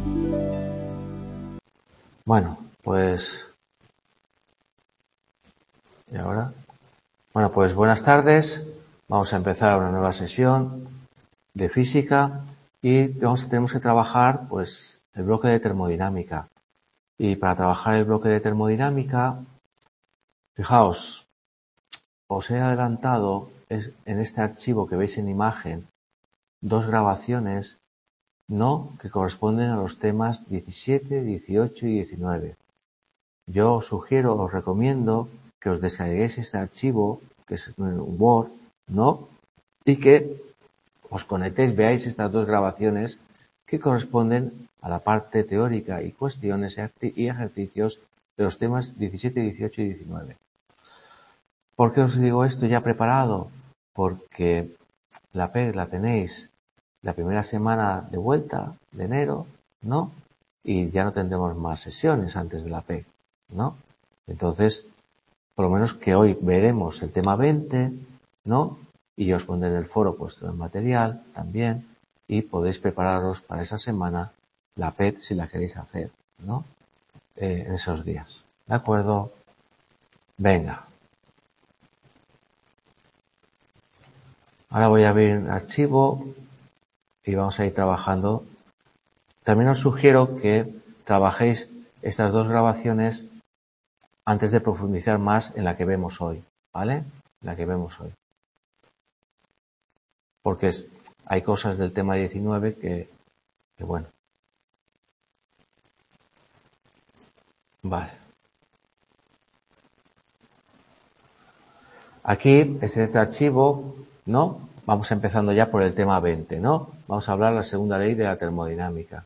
Bueno, pues... ¿Y ahora? Bueno, pues buenas tardes. Vamos a empezar una nueva sesión de física y tenemos que trabajar pues el bloque de termodinámica. Y para trabajar el bloque de termodinámica, fijaos, os he adelantado en este archivo que veis en imagen dos grabaciones que corresponden a los temas 17, 18 y 19. Yo os sugiero, os recomiendo que os descarguéis este archivo, que es un Word, y que os conectéis, veáis estas dos grabaciones que corresponden a la parte teórica y cuestiones y ejercicios de los temas 17, 18 y 19. ¿Por qué os digo esto ya preparado? Porque la PEG la tenéis la primera semana de vuelta de enero, y ya no tendremos más sesiones antes de la PEG, Entonces, por lo menos que hoy veremos el tema 20, y yo os pondré en el foro puesto el material también, y podéis prepararos para esa semana la PEG si la queréis hacer, en esos días. ¿De acuerdo? Venga. Ahora voy a abrir un archivo y vamos a ir trabajando. También os sugiero que trabajéis estas dos grabaciones antes de profundizar más en la que vemos hoy, ¿vale? La que vemos hoy. Porque hay cosas del tema 19 que bueno. Vale. Aquí, en este archivo, vamos empezando ya por el tema 20, Vamos a hablar de la segunda ley de la termodinámica.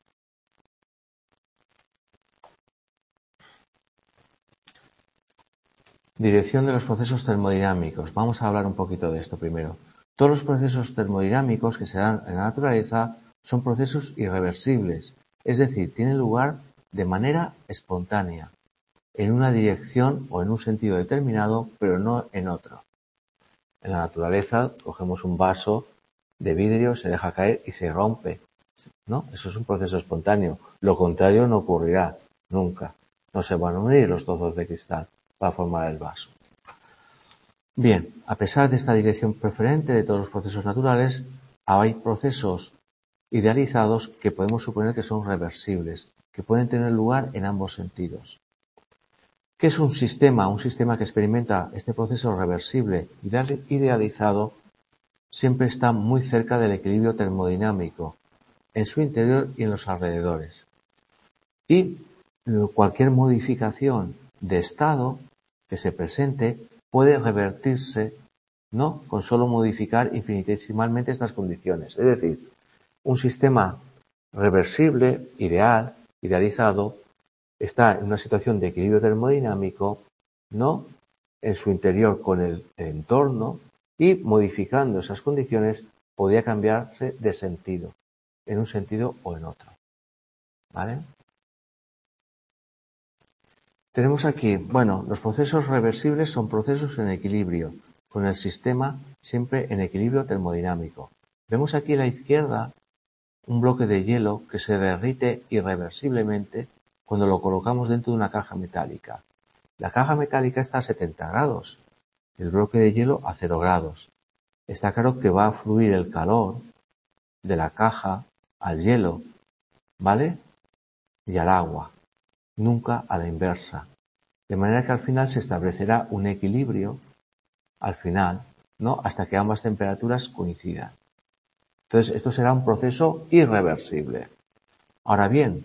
Dirección de los procesos termodinámicos. Vamos a hablar un poquito de esto primero. Todos los procesos termodinámicos que se dan en la naturaleza son procesos irreversibles, es decir, tienen lugar de manera espontánea, en una dirección o en un sentido determinado, pero no en otro. En la naturaleza cogemos un vaso de vidrio, se deja caer y se rompe, Eso es un proceso espontáneo. Lo contrario no ocurrirá nunca. No se van a unir los trozos de cristal para formar el vaso. Bien, a pesar de esta dirección preferente de todos los procesos naturales, hay procesos idealizados que podemos suponer que son reversibles, que pueden tener lugar en ambos sentidos. ¿Qué es un sistema? Un sistema que experimenta este proceso reversible idealizado siempre está muy cerca del equilibrio termodinámico, en su interior y en los alrededores. Y cualquier modificación de estado que se presente puede revertirse, con solo modificar infinitesimalmente estas condiciones. Es decir, un sistema reversible, idealizado, está en una situación de equilibrio termodinámico, en su interior con el entorno, y modificando esas condiciones podría cambiarse de sentido, en un sentido o en otro. ¿Vale? Tenemos aquí, los procesos reversibles son procesos en equilibrio, con el sistema siempre en equilibrio termodinámico. Vemos aquí a la izquierda un bloque de hielo que se derrite irreversiblemente cuando lo colocamos dentro de una caja metálica. La caja metálica está a 70 grados, el bloque de hielo a 0 grados. Está claro que va a fluir el calor de la caja al hielo, ¿vale? Y al agua, nunca a la inversa. De manera que al final se establecerá un equilibrio, al final, hasta que ambas temperaturas coincidan. Entonces, esto será un proceso irreversible. Ahora bien,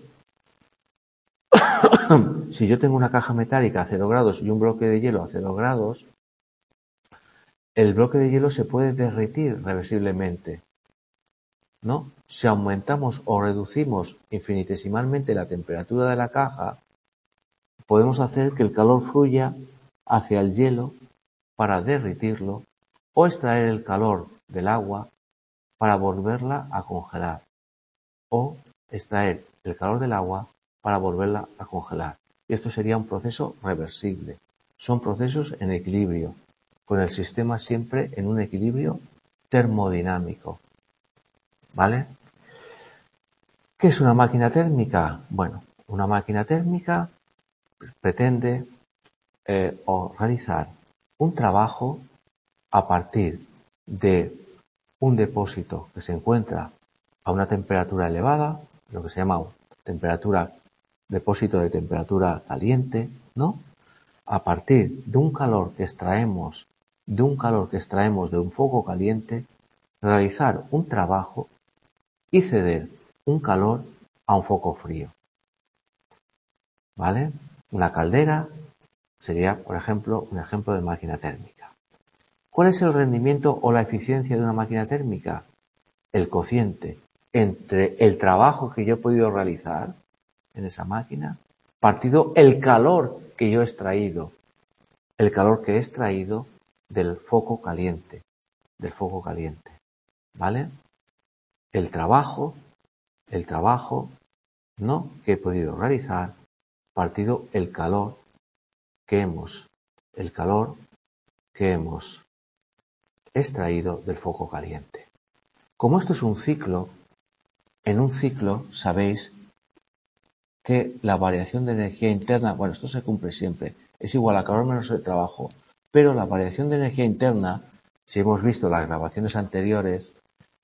si yo tengo una caja metálica a 0 grados y un bloque de hielo a 0 grados, el bloque de hielo se puede derretir reversiblemente, Si aumentamos o reducimos infinitesimalmente la temperatura de la caja, podemos hacer que el calor fluya hacia el hielo para derretirlo o extraer el calor del agua para volverla a congelar o extraer el calor del agua para volverla a congelar. Y esto sería un proceso reversible. Son procesos en equilibrio, con el sistema siempre en un equilibrio termodinámico. ¿Vale? ¿Qué es una máquina térmica? Bueno, una máquina térmica pretende realizar un trabajo a partir de un depósito que se encuentra a una temperatura elevada, lo que se llama depósito de temperatura caliente, ¿no? A partir de un calor que extraemos de un foco caliente, realizar un trabajo y ceder un calor a un foco frío. ¿Vale? Una caldera sería, por ejemplo, un ejemplo de máquina térmica. ¿Cuál es el rendimiento o la eficiencia de una máquina térmica? El cociente entre el trabajo que yo he podido realizar en esa máquina, partido el calor que yo he extraído, el calor que he extraído del foco caliente, ¿vale? El trabajo, ¿no?, que he podido realizar, partido el calor que hemos extraído del foco caliente. Como esto es un ciclo, en un ciclo sabéis que la variación de energía interna, bueno, esto se cumple siempre, es igual a calor menos el trabajo, pero la variación de energía interna, si hemos visto las grabaciones anteriores,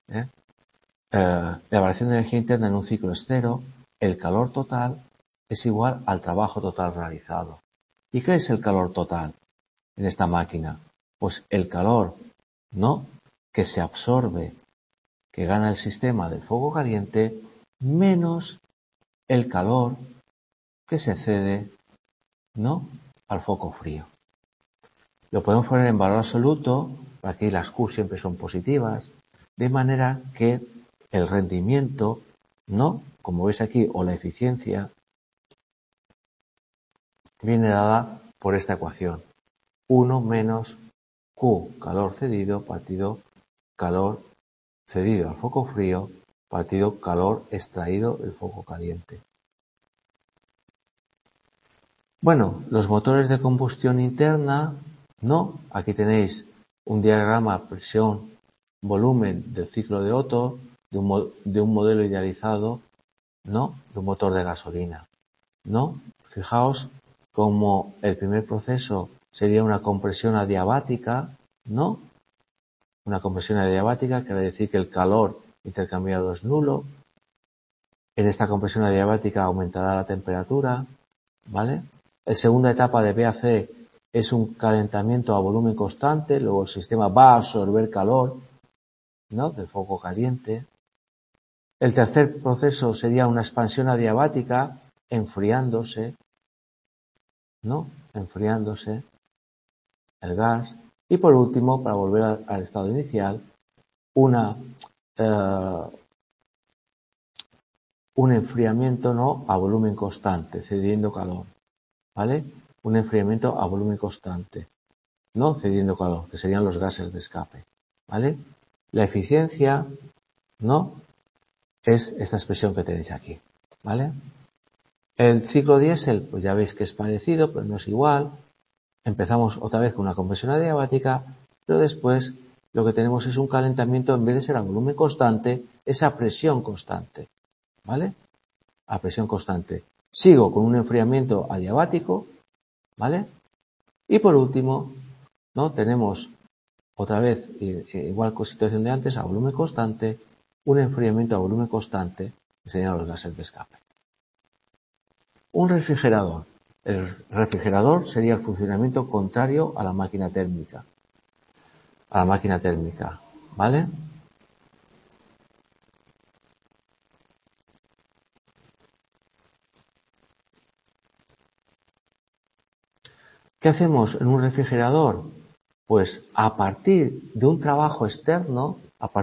la variación de energía interna en un ciclo es cero, el calor total es igual al trabajo total realizado. ¿Y qué es el calor total en esta máquina? Pues el calor, ¿no?, que se absorbe, que gana el sistema del foco caliente, menos el calor que se cede, ¿no?, al foco frío. Lo podemos poner en valor absoluto, aquí las Q siempre son positivas, de manera que el rendimiento, ¿no?, como veis aquí, o la eficiencia, viene dada por esta ecuación. 1 menos Q, calor cedido, partido calor cedido al foco frío, partido calor extraído del foco caliente. Bueno, los motores de combustión interna, ¿no? Aquí tenéis un diagrama presión-volumen del ciclo de Otto, de un modelo idealizado, ¿no?, de un motor de gasolina, ¿no? Fijaos como el primer proceso sería una compresión adiabática, ¿no? Una compresión adiabática quiere decir que el calor intercambiado es nulo. En esta compresión adiabática aumentará la temperatura, ¿vale? La segunda etapa de B a C es un calentamiento a volumen constante, luego el sistema va a absorber calor, ¿no?, del foco caliente. El tercer proceso sería una expansión adiabática, enfriándose, ¿no?, enfriándose el gas. Y por último, para volver al estado inicial, un enfriamiento, ¿no?, a volumen constante, cediendo calor, ¿vale? Un enfriamiento a volumen constante, no cediendo calor, que serían los gases de escape, ¿vale? La eficiencia, ¿no?, es esta expresión que tenéis aquí, ¿vale? El ciclo diésel, pues ya veis que es parecido, pero no es igual. Empezamos otra vez con una compresión adiabática, pero después lo que tenemos es un calentamiento, en vez de ser a volumen constante, es a presión constante, ¿vale? A presión constante. Sigo con un enfriamiento adiabático, ¿vale? Y por último, ¿no?, tenemos otra vez, igual con situación de antes, a volumen constante, un enfriamiento a volumen constante, que serían los gases de escape. Un refrigerador. El refrigerador sería el funcionamiento contrario a la máquina térmica. ¿Vale? ¿Qué hacemos en un refrigerador? Pues a partir de un trabajo externo,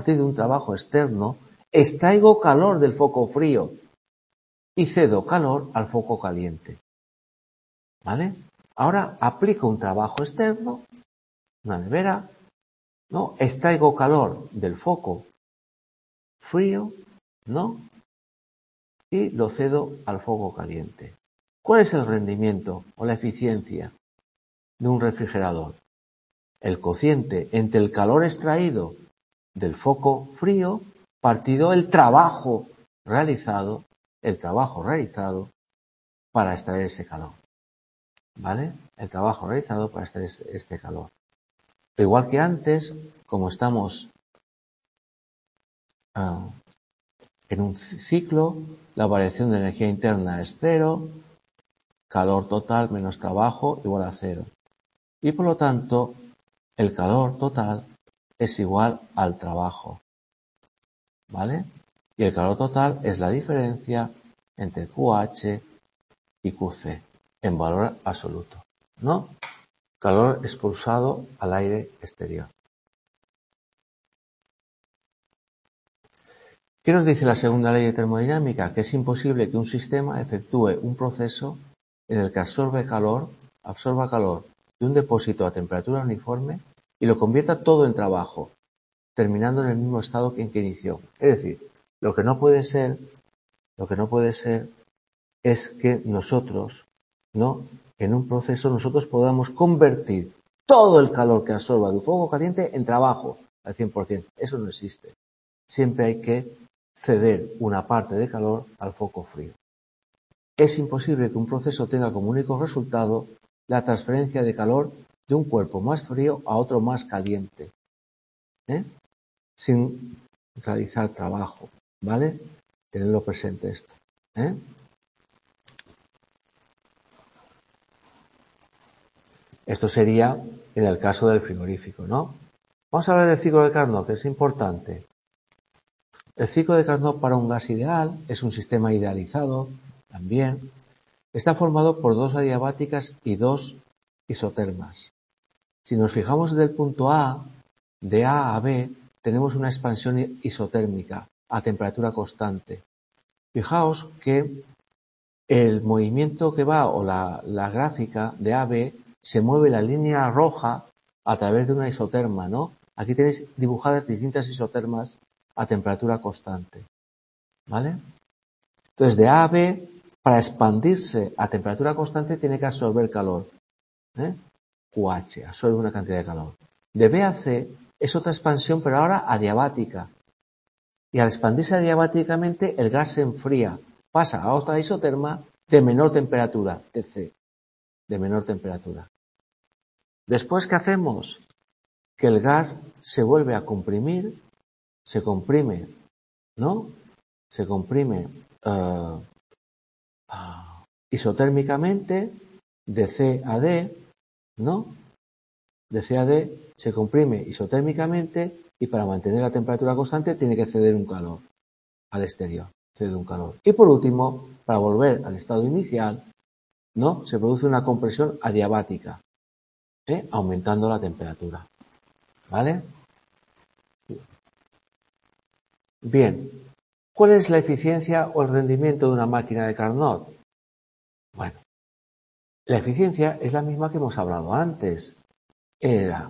extraigo calor del foco frío y cedo calor al foco caliente. ¿Vale? Ahora aplico un trabajo externo, una nevera, ¿no? Extraigo calor del foco frío, ¿no?, y lo cedo al foco caliente. ¿Cuál es el rendimiento o la eficiencia de un refrigerador? El cociente entre el calor extraído del foco frío partido el trabajo realizado, el trabajo realizado para extraer ese calor. ¿Vale? El trabajo realizado para extraer este calor. Igual que antes, como estamos en un ciclo, la variación de energía interna es cero, calor total menos trabajo igual a cero. Y por lo tanto, el calor total es igual al trabajo. ¿Vale? Y el calor total es la diferencia entre QH y QC en valor absoluto, ¿no? Calor expulsado al aire exterior. ¿Qué nos dice la segunda ley de termodinámica? Que es imposible que un sistema efectúe un proceso en el que absorba calor de un depósito a temperatura uniforme y lo convierta todo en trabajo, terminando en el mismo estado en que inició. Es decir, lo que no puede ser es que nosotros, ¿no? En un proceso nosotros podamos convertir todo el calor que absorba de un fuego caliente en trabajo al 100%. Eso no existe. Siempre hay que ceder una parte de calor al foco frío. Es imposible que un proceso tenga como único resultado la transferencia de calor de un cuerpo más frío a otro más caliente, sin realizar trabajo, ¿vale? Tenedlo presente esto, Esto sería en el caso del frigorífico, ¿no? Vamos a hablar del ciclo de Carnot, que es importante. El ciclo de Carnot para un gas ideal es un sistema idealizado, también. Está formado por dos adiabáticas y dos isotermas. Si nos fijamos desde el punto A, de A a B, tenemos una expansión isotérmica a temperatura constante. Fijaos que el movimiento que va, o la gráfica de A a B, se mueve la línea roja a través de una isoterma, ¿no? Aquí tenéis dibujadas distintas isotermas a temperatura constante, ¿vale? Entonces, de A a B, para expandirse a temperatura constante, tiene que absorber calor, QH, absorbe una cantidad de calor. De B a C es otra expansión, pero ahora adiabática. Y al expandirse adiabáticamente, el gas se enfría, pasa a otra isoterma de menor temperatura, TC, de menor temperatura. Después, ¿qué hacemos? Que el gas se vuelve a comprimir, se comprime, ¿no? Se comprime isotérmicamente de C a D, ¿no? De C a D se comprime isotérmicamente y para mantener la temperatura constante tiene que ceder un calor al exterior, cede un calor. Y por último, para volver al estado inicial, ¿no? Se produce una compresión adiabática, aumentando la temperatura, ¿vale? Bien, ¿cuál es la eficiencia o el rendimiento de una máquina de Carnot? Bueno, la eficiencia es la misma que hemos hablado antes. Era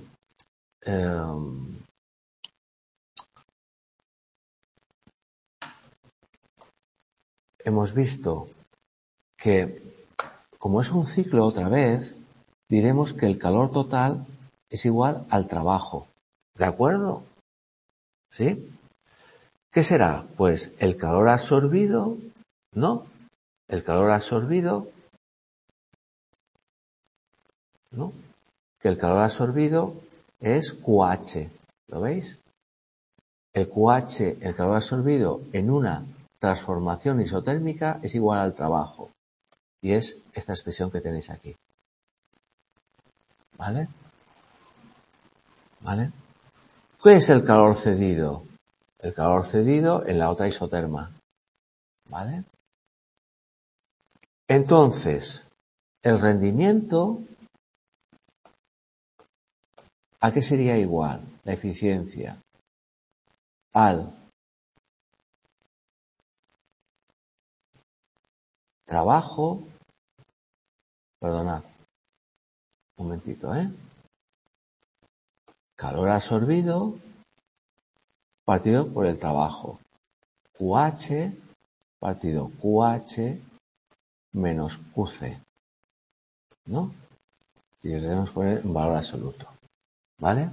hemos visto que, como es un ciclo otra vez, diremos que el calor total es igual al trabajo. ¿De acuerdo? ¿Sí? ¿Qué será? Pues el calor absorbido, ¿no? El calor absorbido, ¿no? Que el calor absorbido es QH. ¿Lo veis? El QH, el calor absorbido en una transformación isotérmica, es igual al trabajo. Y es esta expresión que tenéis aquí. ¿Vale? ¿Vale? ¿Qué es el calor cedido? El calor cedido en la otra isoterma. ¿Vale? Entonces, el rendimiento, ¿a qué sería igual? La eficiencia al trabajo, perdonad, un momentito, calor absorbido partido por el trabajo. QH partido QH menos QC, ¿no? Y lo debemos poner en valor absoluto, ¿vale?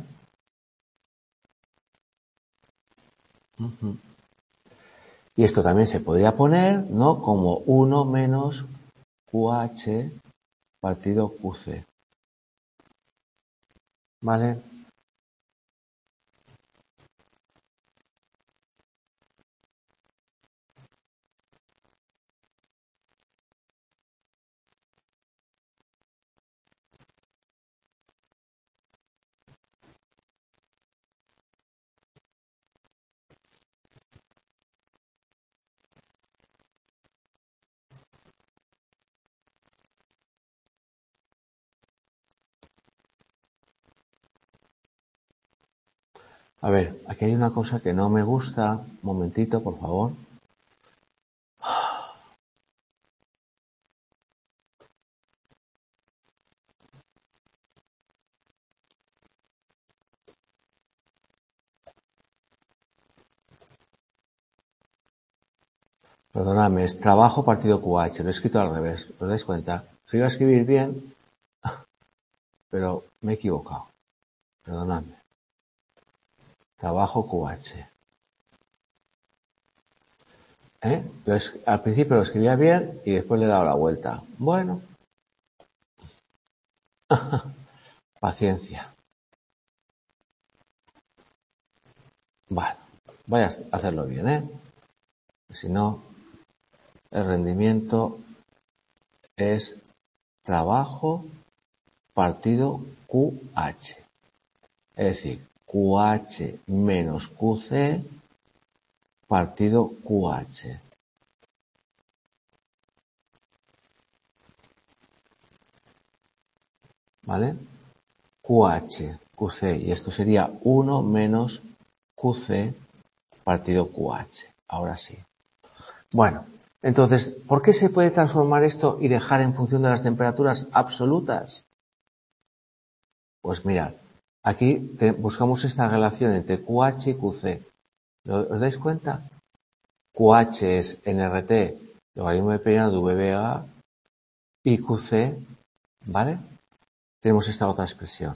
Y esto también se podría poner, ¿no?, como 1 menos QH partido QC. ¿Vale? A ver, aquí hay una cosa que no me gusta. Un momentito, por favor. Perdonadme, es trabajo partido QH. Lo he escrito al revés. ¿Os dais cuenta? Lo iba a escribir bien, pero me he equivocado. Perdonadme. Trabajo QH. Al principio lo escribía bien y después le he dado la vuelta. Bueno. Paciencia. Vale. Voy a hacerlo bien, ¿eh? Si no, el rendimiento es trabajo partido QH. Es decir, QH menos QC partido QH. ¿Vale? QH, QC, y esto sería 1 menos QC partido QH. Ahora sí. Bueno, entonces, ¿por qué se puede transformar esto y dejar en función de las temperaturas absolutas? Pues mirad, aquí buscamos esta relación entre QH y QC. ¿Os dais cuenta? QH es NRT, logaritmo de periano de VBA, y QC, ¿vale? Tenemos esta otra expresión.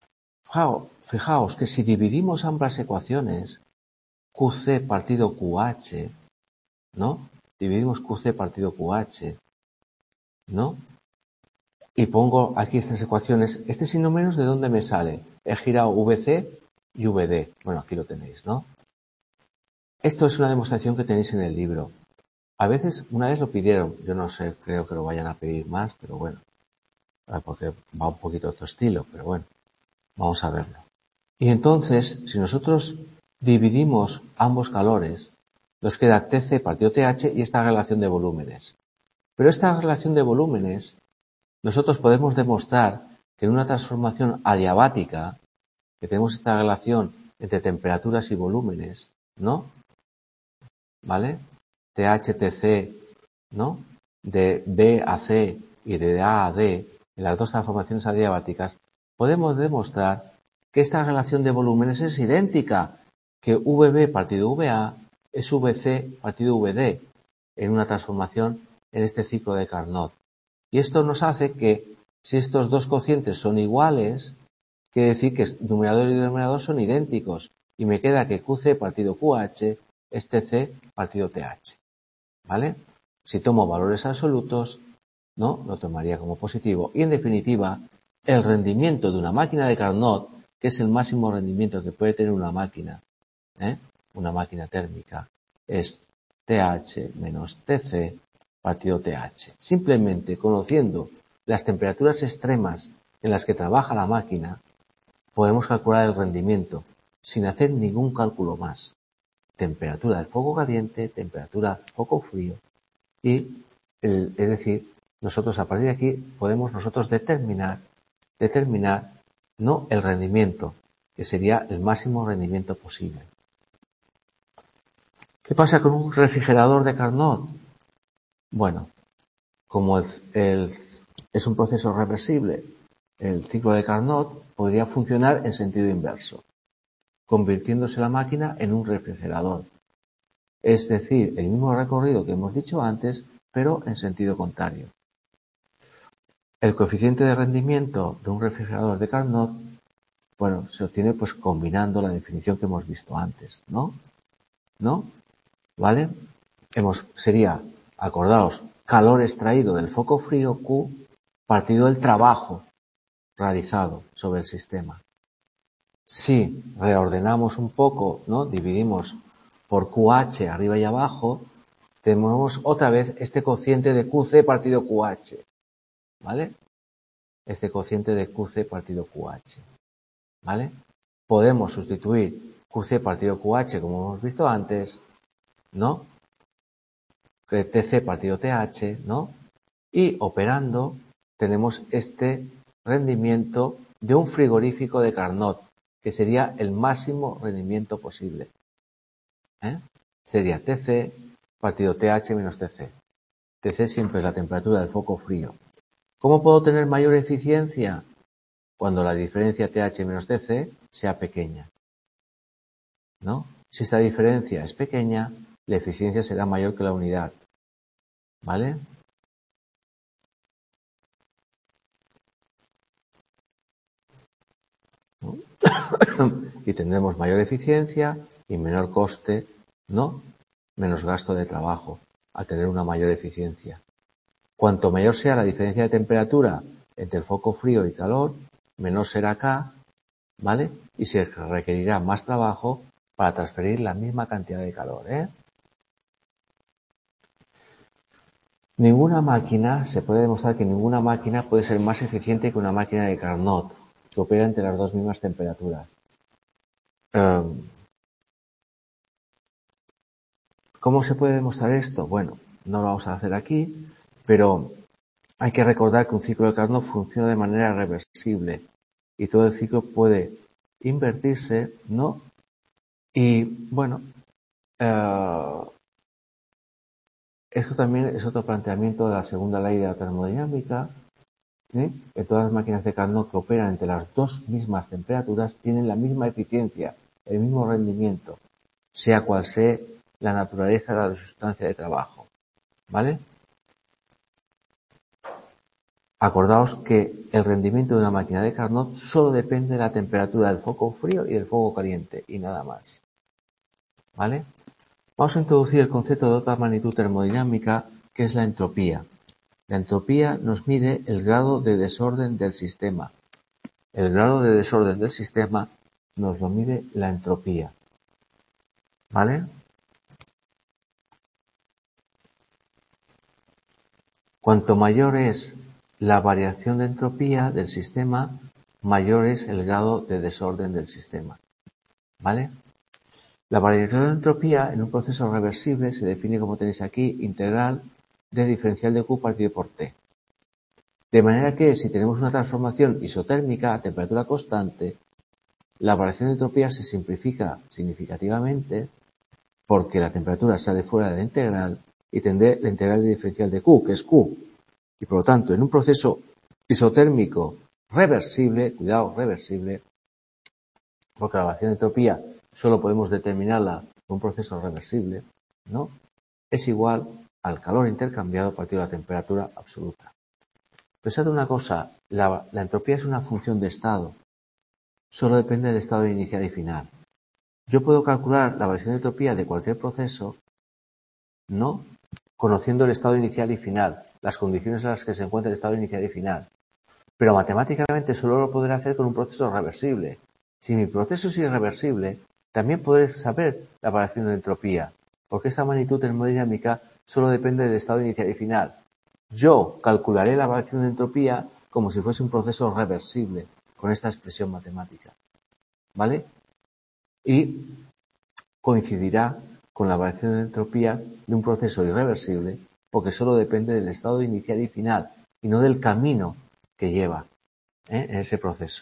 Fijaos que si dividimos ambas ecuaciones, QC partido QH, ¿no? Dividimos QC partido QH, ¿no? Y pongo aquí estas ecuaciones. Este signo menos, ¿de dónde me sale? He girado VC y VD. Bueno, aquí lo tenéis, ¿no? Esto es una demostración que tenéis en el libro. A veces, una vez lo pidieron, yo no sé, creo que lo vayan a pedir más, pero bueno, porque va un poquito otro estilo, pero bueno, vamos a verlo. Y entonces, si nosotros dividimos ambos calores, nos queda TC partido TH y esta relación de volúmenes. Pero esta relación de volúmenes, nosotros podemos demostrar que en una transformación adiabática, que tenemos esta relación entre temperaturas y volúmenes, ¿no? ¿Vale? TH-TC, ¿no? De B a C y de A a D, en las dos transformaciones adiabáticas, podemos demostrar que esta relación de volúmenes es idéntica, que VB partido VA es VC partido VD en una transformación en este ciclo de Carnot. Y esto nos hace que, si estos dos cocientes son iguales, quiere decir que numerador y denominador son idénticos, y me queda que QC partido QH es TC partido TH. ¿Vale? Si tomo valores absolutos, ¿no?, lo tomaría como positivo. Y en definitiva, el rendimiento de una máquina de Carnot, que es el máximo rendimiento que puede tener una máquina térmica, es TH menos TC partido TH. Simplemente conociendo las temperaturas extremas en las que trabaja la máquina, podemos calcular el rendimiento sin hacer ningún cálculo más. Temperatura del foco caliente, temperatura del foco frío, y es decir, nosotros a partir de aquí podemos nosotros determinar no el rendimiento, que sería el máximo rendimiento posible. ¿Qué pasa con un refrigerador de Carnot? Bueno, como es un proceso reversible, el ciclo de Carnot podría funcionar en sentido inverso, convirtiéndose la máquina en un refrigerador. Es decir, el mismo recorrido que hemos dicho antes, pero en sentido contrario. El coeficiente de rendimiento de un refrigerador de Carnot, bueno, se obtiene pues combinando la definición que hemos visto antes, ¿no? ¿Vale? sería, acordaos, calor extraído del foco frío, Q, partido del trabajo realizado sobre el sistema. Si reordenamos un poco, ¿no? Dividimos por QH arriba y abajo, tenemos otra vez este cociente de QC partido QH, ¿vale? Este cociente de QC partido QH, ¿vale? Podemos sustituir QC partido QH, como hemos visto antes, ¿no? TC partido TH, ¿no? Y operando tenemos este rendimiento de un frigorífico de Carnot, que sería el máximo rendimiento posible. Sería TC partido TH menos TC. TC siempre es la temperatura del foco frío. ¿Cómo puedo tener mayor eficiencia? Cuando la diferencia TH menos TC sea pequeña, ¿no? Si esta diferencia es pequeña, la eficiencia será mayor que la unidad, ¿vale? Y tendremos mayor eficiencia y menor coste, ¿no? Menos gasto de trabajo, al tener una mayor eficiencia. Cuanto mayor sea la diferencia de temperatura entre el foco frío y calor, menor será K, ¿vale? Y se requerirá más trabajo para transferir la misma cantidad de calor, Se puede demostrar que ninguna máquina puede ser más eficiente que una máquina de Carnot, que opera entre las dos mismas temperaturas. ¿Cómo se puede demostrar esto? Bueno, no lo vamos a hacer aquí, pero hay que recordar que un ciclo de Carnot funciona de manera reversible y todo el ciclo puede invertirse, ¿no? Y bueno, esto también es otro planteamiento de la segunda ley de la termodinámica, que todas las máquinas de Carnot que operan entre las dos mismas temperaturas tienen la misma eficiencia, el mismo rendimiento, sea cual sea la naturaleza de la sustancia de trabajo, ¿vale? Acordaos que el rendimiento de una máquina de Carnot solo depende de la temperatura del foco frío y del foco caliente, y nada más, ¿vale? Vamos a introducir el concepto de otra magnitud termodinámica, que es la entropía. La entropía nos mide el grado de desorden del sistema. El grado de desorden del sistema nos lo mide la entropía, ¿vale? Cuanto mayor es la variación de entropía del sistema, mayor es el grado de desorden del sistema, ¿vale? La variación de entropía en un proceso reversible se define, como tenéis aquí, integral de diferencial de Q partido por T. De manera que, si tenemos una transformación isotérmica a temperatura constante, la variación de entropía se simplifica significativamente porque la temperatura sale fuera de la integral y tendré la integral de diferencial de Q, que es Q. Y por lo tanto, en un proceso isotérmico reversible, cuidado, reversible, porque la variación de entropía solo podemos determinarla en un proceso reversible, ¿no? Es igual al calor intercambiado partido de la temperatura absoluta. Pensad una cosa, la entropía es una función de estado. Solo depende del estado inicial y final. Yo puedo calcular la variación de entropía de cualquier proceso, ¿no? Conociendo el estado inicial y final, las condiciones en las que se encuentra el estado inicial y final. Pero matemáticamente solo lo podré hacer con un proceso reversible. Si mi proceso es irreversible, también podré saber la variación de entropía, porque esta magnitud termodinámica solo depende del estado inicial y final. Yo calcularé la variación de entropía como si fuese un proceso reversible, con esta expresión matemática, ¿vale? Y coincidirá con la variación de entropía de un proceso irreversible, porque solo depende del estado inicial y final, y no del camino que lleva en ese proceso.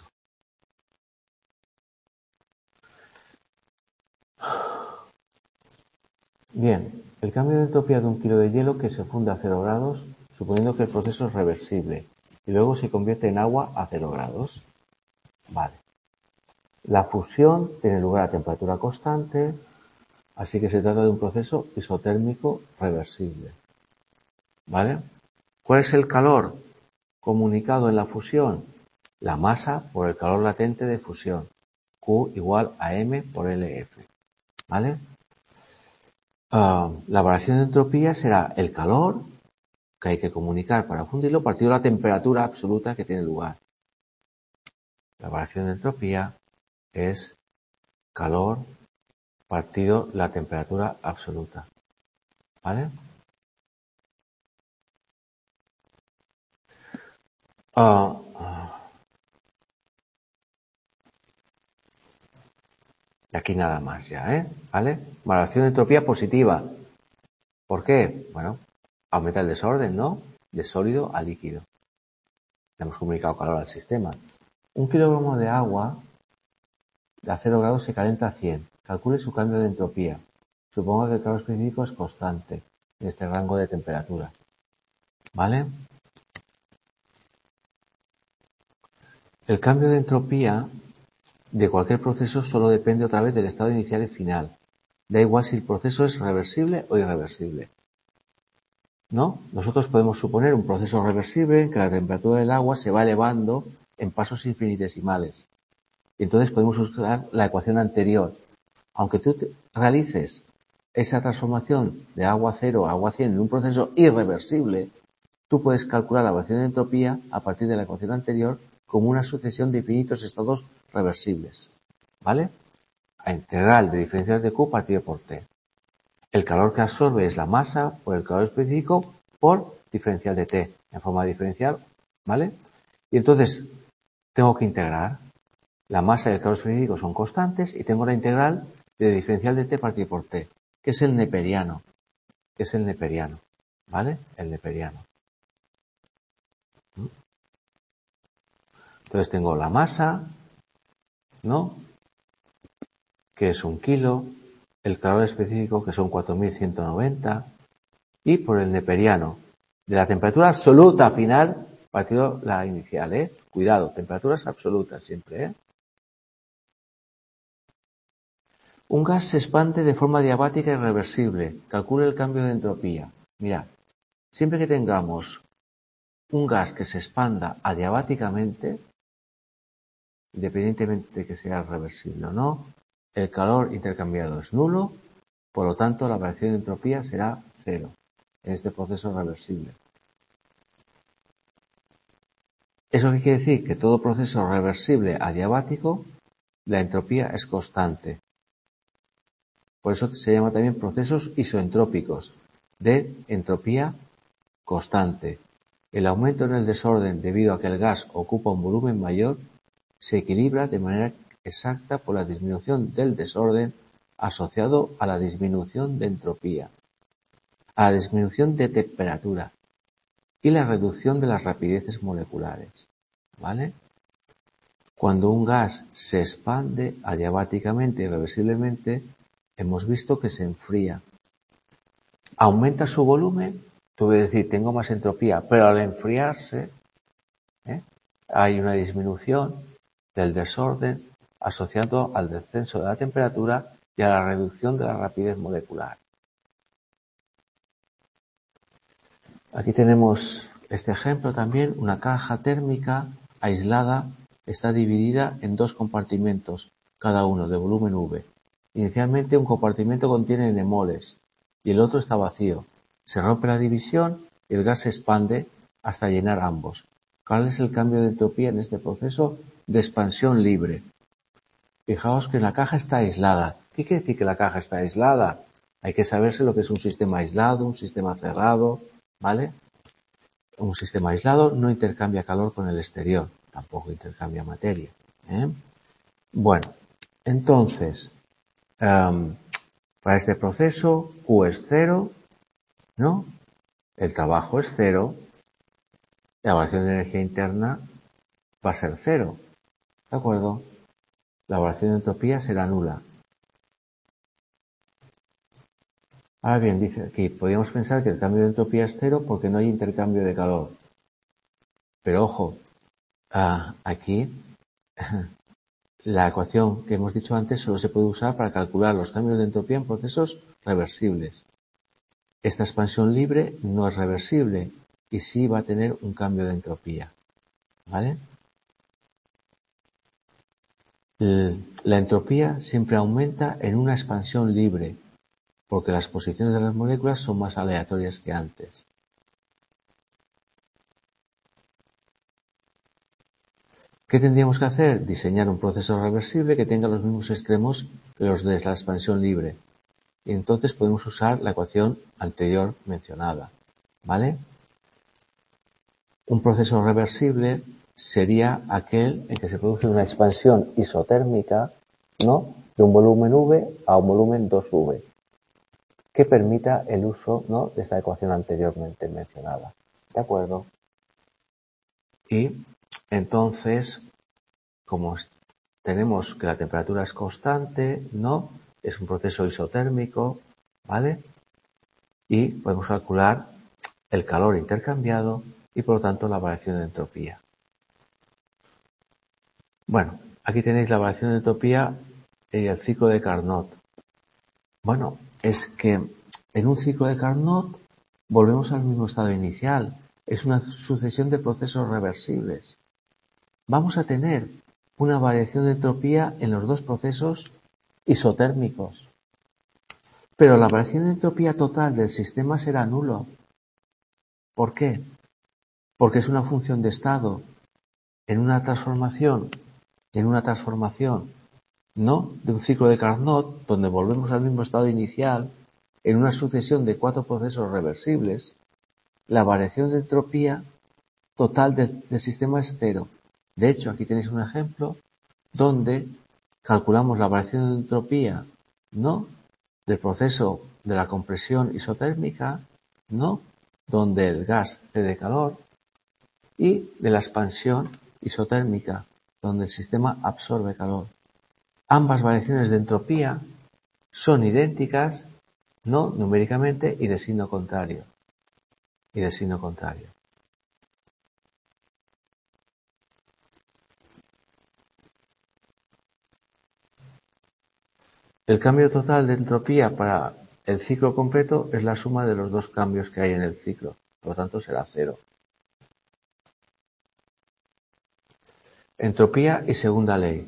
Bien, el cambio de entropía de un kilo de hielo que se funde a 0 grados, suponiendo que el proceso es reversible, y luego se convierte en agua a 0 grados. Vale. La fusión tiene lugar a temperatura constante, así que se trata de un proceso isotérmico reversible. ¿Vale? ¿Cuál es el calor comunicado en la fusión? La masa por el calor latente de fusión. Q igual a M por LF. ¿Vale? La variación de entropía será el calor que hay que comunicar para fundirlo partido de la temperatura absoluta que tiene lugar. La variación de entropía es calor partido la temperatura absoluta. ¿Vale? Y aquí nada más ya, ¿vale? Variación de entropía positiva. ¿Por qué? Bueno, aumenta el desorden, ¿no? De sólido a líquido. Le hemos comunicado calor al sistema. 1 kilogramo de agua a 0 grados se calienta a 100. Calcule su cambio de entropía. Suponga que el calor específico es constante en este rango de temperatura. ¿Vale? El cambio de entropía de cualquier proceso solo depende otra vez del estado inicial y final. Da igual si el proceso es reversible o irreversible. ¿No? Nosotros podemos suponer un proceso reversible en que la temperatura del agua se va elevando en pasos infinitesimales. Y entonces podemos usar la ecuación anterior. Aunque tú realices esa transformación de agua 0 a agua 100 en un proceso irreversible, tú puedes calcular la variación de entropía a partir de la ecuación anterior como una sucesión de infinitos estados reversibles. ¿Vale? A integral de diferencial de Q partido por T. El calor que absorbe es la masa por el calor específico por diferencial de T, en forma diferencial, ¿vale? Y entonces tengo que integrar. La masa y el calor específico son constantes y tengo la integral de diferencial de T partido por T, que es el neperiano. ¿Vale? El neperiano. Entonces tengo la masa, ¿no? Que es 1 kilo, el calor específico, que son 4190, y por el neperiano, de la temperatura absoluta final, partido la inicial, Cuidado, temperaturas absolutas siempre, Un gas se expande de forma diabática y reversible. Calcule el cambio de entropía. Mirad, siempre que tengamos un gas que se expanda adiabáticamente, independientemente de que sea reversible o no, el calor intercambiado es nulo, por lo tanto la variación de entropía será cero en este proceso reversible. ¿Eso qué quiere decir? Que todo proceso reversible adiabático, la entropía es constante. Por eso se llama también procesos isoentrópicos, de entropía constante. El aumento en el desorden debido a que el gas ocupa un volumen mayor se equilibra de manera exacta por la disminución del desorden asociado a la disminución de entropía, a la disminución de temperatura y la reducción de las rapideces moleculares. ¿Vale? Cuando un gas se expande adiabáticamente y irreversiblemente, hemos visto que se enfría. Aumenta su volumen, tú puedes decir, tengo más entropía, pero al enfriarse, hay una disminución del desorden asociado al descenso de la temperatura y a la reducción de la rapidez molecular. Aquí tenemos este ejemplo también, una caja térmica aislada está dividida en 2 compartimentos, cada uno de volumen V. Inicialmente un compartimento contiene N moles y el otro está vacío. Se rompe la división y el gas se expande hasta llenar ambos. ¿Cuál es el cambio de entropía en este proceso de expansión libre? Fijaos que la caja está aislada. ¿Qué quiere decir que la caja está aislada? Hay que saberse lo que es un sistema aislado, un sistema cerrado, ¿vale? Un sistema aislado no intercambia calor con el exterior, tampoco intercambia materia. Bueno, entonces, para este proceso, Q es 0, ¿no? El trabajo es 0, la variación de energía interna va a ser 0, ¿de acuerdo? La variación de entropía será nula. Ahora bien, dice aquí, podríamos pensar que el cambio de entropía es 0 porque no hay intercambio de calor. Pero ojo, aquí la ecuación que hemos dicho antes solo se puede usar para calcular los cambios de entropía en procesos reversibles. Esta expansión libre no es reversible y sí va a tener un cambio de entropía. ¿Vale? La entropía siempre aumenta en una expansión libre. porque las posiciones de las moléculas son más aleatorias que antes. ¿Qué tendríamos que hacer? Diseñar un proceso reversible que tenga los mismos extremos que los de la expansión libre. Y entonces podemos usar la ecuación anterior mencionada. ¿Vale? Un proceso reversible sería aquel en que se produce una expansión isotérmica, ¿no?, de un volumen V a un volumen 2V, que permita el uso, ¿no?, de esta ecuación anteriormente mencionada. ¿De acuerdo? Y entonces, como tenemos que la temperatura es constante, ¿no?, es un proceso isotérmico, ¿vale? Y podemos calcular el calor intercambiado y por lo tanto la variación de entropía. Bueno, aquí tenéis la variación de entropía y el ciclo de Carnot. Bueno, es que en un ciclo de Carnot volvemos al mismo estado inicial. Es una sucesión de procesos reversibles. Vamos a tener una variación de entropía en los dos procesos isotérmicos. Pero la variación de entropía total del sistema será nulo. ¿Por qué? Porque es una función de estado. En una transformación, ¿no?, de un ciclo de Carnot, donde volvemos al mismo estado inicial, en una sucesión de 4 procesos reversibles, la variación de entropía total del sistema es cero. De hecho, aquí tenéis un ejemplo donde calculamos la variación de entropía, ¿no?, del proceso de la compresión isotérmica, ¿no?, donde el gas cede calor, y de la expansión isotérmica, donde el sistema absorbe calor. Ambas variaciones de entropía son idénticas, no numéricamente, y de signo contrario. El cambio total de entropía para el ciclo completo es la suma de los dos cambios que hay en el ciclo. Por lo tanto, será cero. Entropía y segunda ley.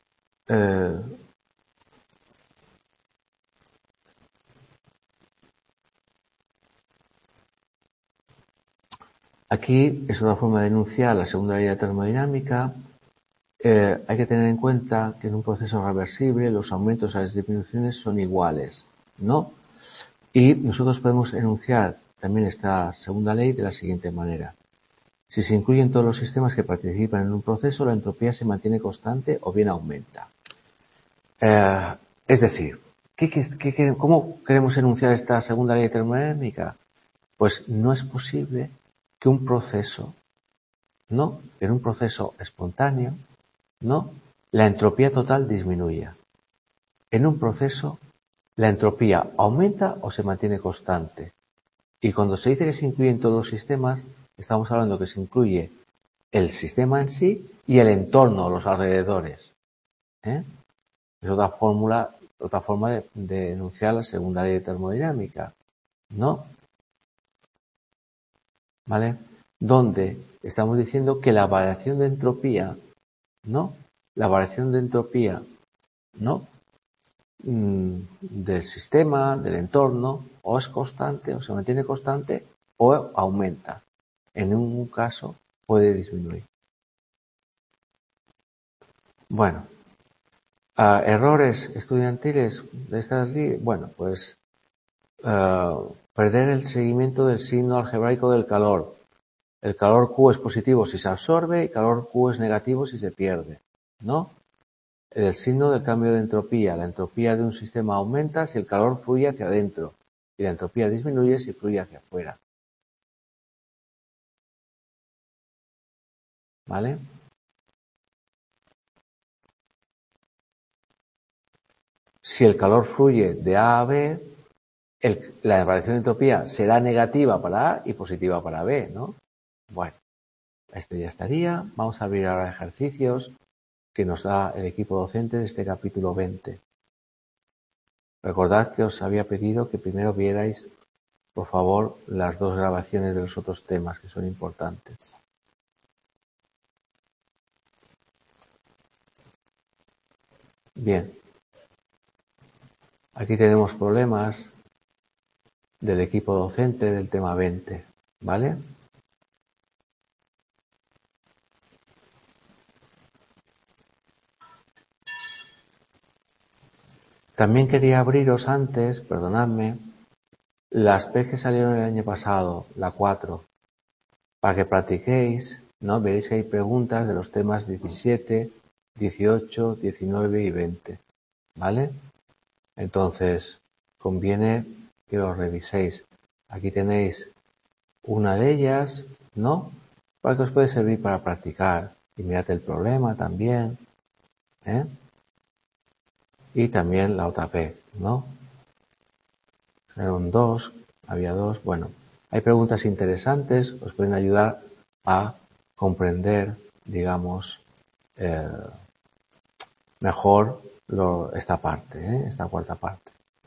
Aquí es otra forma de enunciar la segunda ley de termodinámica. Hay que tener en cuenta que en un proceso reversible los aumentos a las disminuciones son iguales, ¿no? Y nosotros podemos enunciar también esta segunda ley de la siguiente manera. Si se incluyen todos los sistemas que participan en un proceso, la entropía se mantiene constante o bien aumenta. Es decir, ¿cómo queremos enunciar esta segunda ley de termodinámica? Pues no es posible que un proceso, ¿no?, en un proceso espontáneo, ¿no?, la entropía total disminuya. En un proceso, la entropía aumenta o se mantiene constante. Y cuando se dice que se incluyen todos los sistemas, estamos hablando que se incluye el sistema en sí y el entorno, los alrededores. Es otra forma de enunciar la segunda ley de termodinámica, ¿no? ¿Vale? Donde estamos diciendo que la variación de entropía, ¿no?, la variación de entropía, ¿no?, del sistema, del entorno, o es constante, o se mantiene constante, o aumenta. En un caso puede disminuir. Bueno, errores estudiantiles de estas leyes. Bueno, pues perder el seguimiento del signo algebraico del calor. El calor Q es positivo si se absorbe y calor Q es negativo si se pierde, ¿no? El signo del cambio de entropía. La entropía de un sistema aumenta si el calor fluye hacia adentro y la entropía disminuye si fluye hacia afuera. ¿Vale? Si el calor fluye de A a B, la variación de entropía será negativa para A y positiva para B, ¿no? Bueno, este ya estaría. Vamos a abrir ahora ejercicios que nos da el equipo docente de este capítulo 20. Recordad que os había pedido que primero vierais, por favor, las dos grabaciones de los otros temas que son importantes. Bien. Aquí tenemos problemas del equipo docente del tema 20, ¿vale? También quería abriros antes, perdonadme, las PEC que salieron el año pasado, la 4, para que practiquéis, ¿no? Veréis que hay preguntas de los temas 17, 18, 19 y 20, ¿vale? Entonces, conviene que lo reviséis. Aquí tenéis una de ellas, ¿no? Para que os puede servir para practicar. Y mirad el problema también, ¿eh? Y también la otra P, ¿no? Eran dos, había dos. Bueno, hay preguntas interesantes, os pueden ayudar a comprender, digamos, mejor esta parte, esta cuarta parte.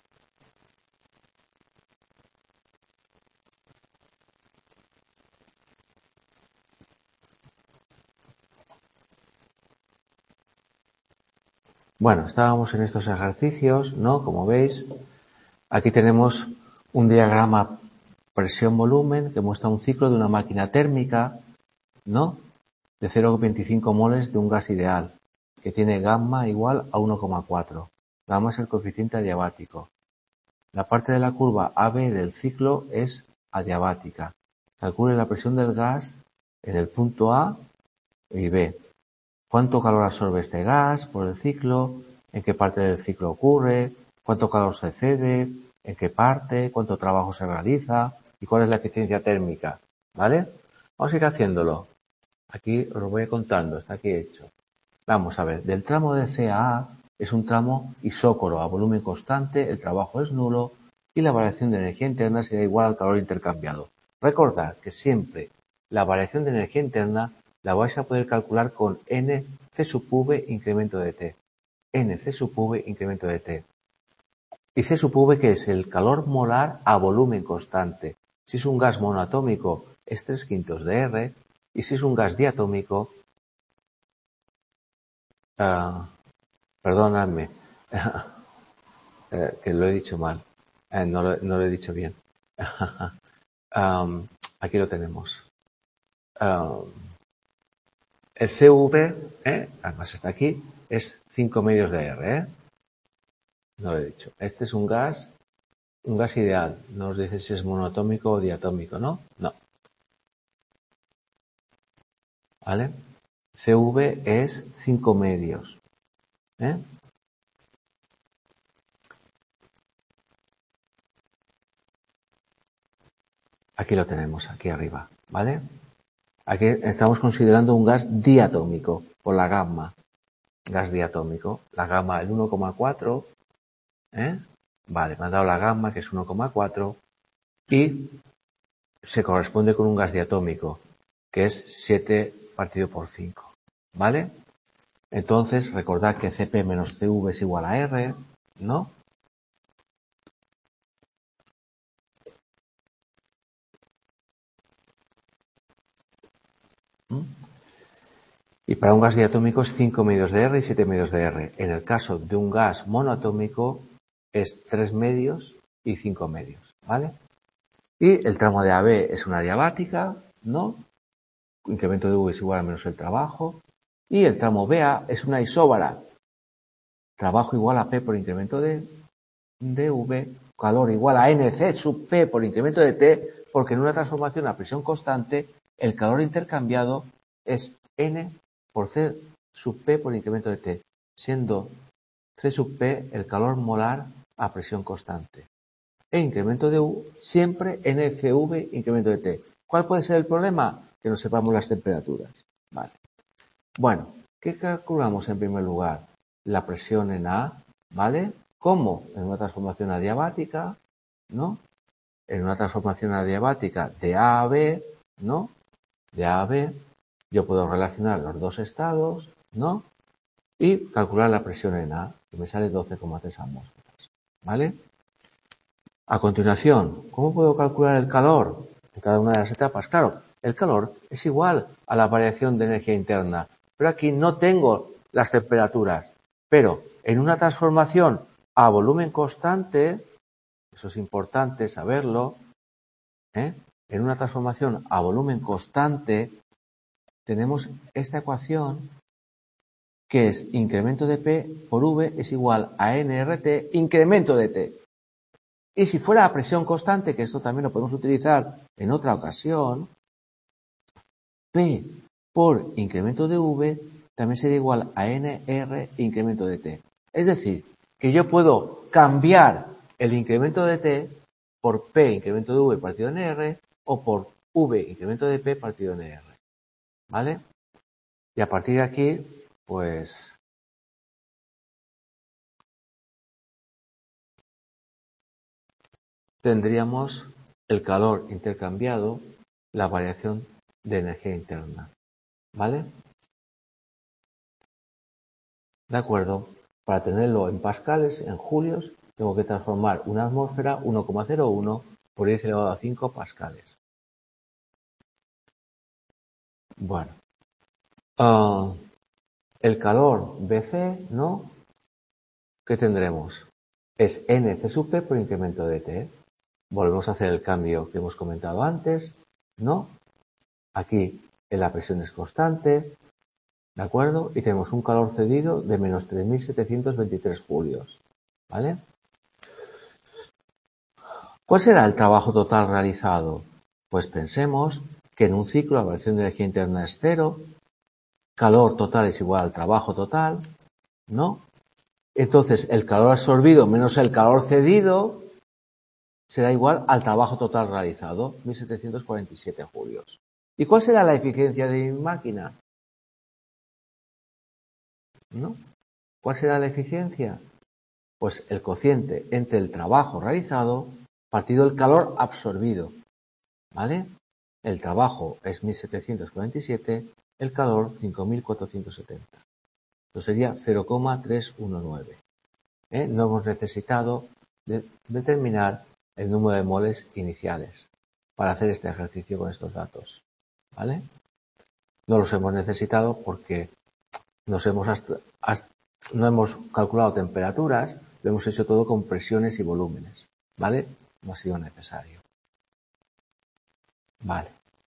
Bueno, estábamos en estos ejercicios, ¿no? Como veis, aquí tenemos un diagrama presión-volumen que muestra un ciclo de una máquina térmica, ¿no? De 0,25 moles de un gas ideal, que tiene gamma igual a 1,4. Gamma es el coeficiente adiabático. La parte de la curva AB del ciclo es adiabática. Calcule la presión del gas en el punto A y B. ¿Cuánto calor absorbe este gas por el ciclo? ¿En qué parte del ciclo ocurre? ¿Cuánto calor se cede? ¿En qué parte? ¿Cuánto trabajo se realiza? ¿Y cuál es la eficiencia térmica? ¿Vale? Vamos a ir haciéndolo. Aquí os lo voy contando, está aquí hecho. Vamos a ver, del tramo de C a A es un tramo isócoro a volumen constante, el trabajo es nulo y la variación de energía interna será igual al calor intercambiado. Recordad que siempre la variación de energía interna la vais a poder calcular con NC sub V incremento de T. NC sub V incremento de T. Y C sub V, que es el calor molar a volumen constante. Si es un gas monoatómico es 3/5 de R y si es un gas diatómico, perdóname, que lo he dicho mal, no lo he dicho bien. Aquí lo tenemos. El CV, además está aquí, es 5 medios de R, no lo he dicho. Este es un gas ideal. No os dice si es monoatómico o diatómico, ¿no? No. ¿Vale? CV es 5 medios. Aquí lo tenemos, aquí arriba, ¿vale? Aquí estamos considerando un gas diatómico por la gamma. Gas diatómico. La gamma, el 1,4, Vale, me han dado la gamma, que es 1,4, y se corresponde con un gas diatómico, que es 7 partido por 5, ¿vale? Entonces, recordad que Cp menos Cv es igual a R, ¿no? Y para un gas diatómico es 5 medios de R y 7 medios de R. En el caso de un gas monoatómico es 3 medios y 5 medios, ¿vale? Y el tramo de AB es una adiabática, ¿no? Incremento de V es igual a menos el trabajo. Y el tramo BA es una isóbara. Trabajo igual a P por incremento de V, calor igual a NC sub P por incremento de T, porque en una transformación a presión constante, el calor intercambiado es N por C sub P por incremento de T, siendo C sub P el calor molar a presión constante. E incremento de U siempre NCV incremento de T. ¿Cuál puede ser el problema? Que no sepamos las temperaturas. Vale. Bueno, ¿qué calculamos en primer lugar? La presión en A, ¿vale? ¿Cómo? En una transformación adiabática, ¿no? En una transformación adiabática de A a B, ¿no? De A a B, yo puedo relacionar los dos estados, ¿no? Y calcular la presión en A, que me sale 12,3 atmósferas, ¿vale? A continuación, ¿cómo puedo calcular el calor en cada una de las etapas? Claro, el calor es igual a la variación de energía interna, pero aquí no tengo las temperaturas. Pero en una transformación a volumen constante, Eso es importante saberlo. En una transformación a volumen constante tenemos esta ecuación que es incremento de P por V es igual a nRT incremento de T. Y si fuera a presión constante, que esto también lo podemos utilizar en otra ocasión, P por incremento de V también sería igual a NR incremento de T. Es decir, que yo puedo cambiar el incremento de T por P incremento de V partido en R o por V incremento de P partido en R. ¿Vale? Y a partir de aquí, pues tendríamos el calor intercambiado, la variación de energía interna. ¿Vale? ¿De acuerdo? Para tenerlo en pascales, en julios, tengo que transformar una atmósfera 1,01 por 10 elevado a 5 pascales. Bueno. El calor BC, ¿no? ¿Qué tendremos? Es NC sub P por incremento de T. Volvemos a hacer el cambio que hemos comentado antes, ¿no? Aquí la presión es constante, ¿de acuerdo? Y tenemos un calor cedido de menos 3.723 julios, ¿vale? ¿Cuál será el trabajo total realizado? Pues pensemos que en un ciclo la variación de energía interna es cero, calor total es igual al trabajo total, ¿no? Entonces el calor absorbido menos el calor cedido será igual al trabajo total realizado, 1.747 julios. ¿Y cuál será la eficiencia de mi máquina? ¿No? ¿Cuál será la eficiencia? Pues el cociente entre el trabajo realizado partido el calor absorbido. ¿Vale? El trabajo es 1.747, el calor 5.470. Esto sería 0,319. No hemos necesitado determinar el número de moles iniciales para hacer este ejercicio con estos datos. ¿Vale? No los hemos necesitado porque no hemos calculado temperaturas, lo hemos hecho todo con presiones y volúmenes. ¿Vale? No ha sido necesario. Vale.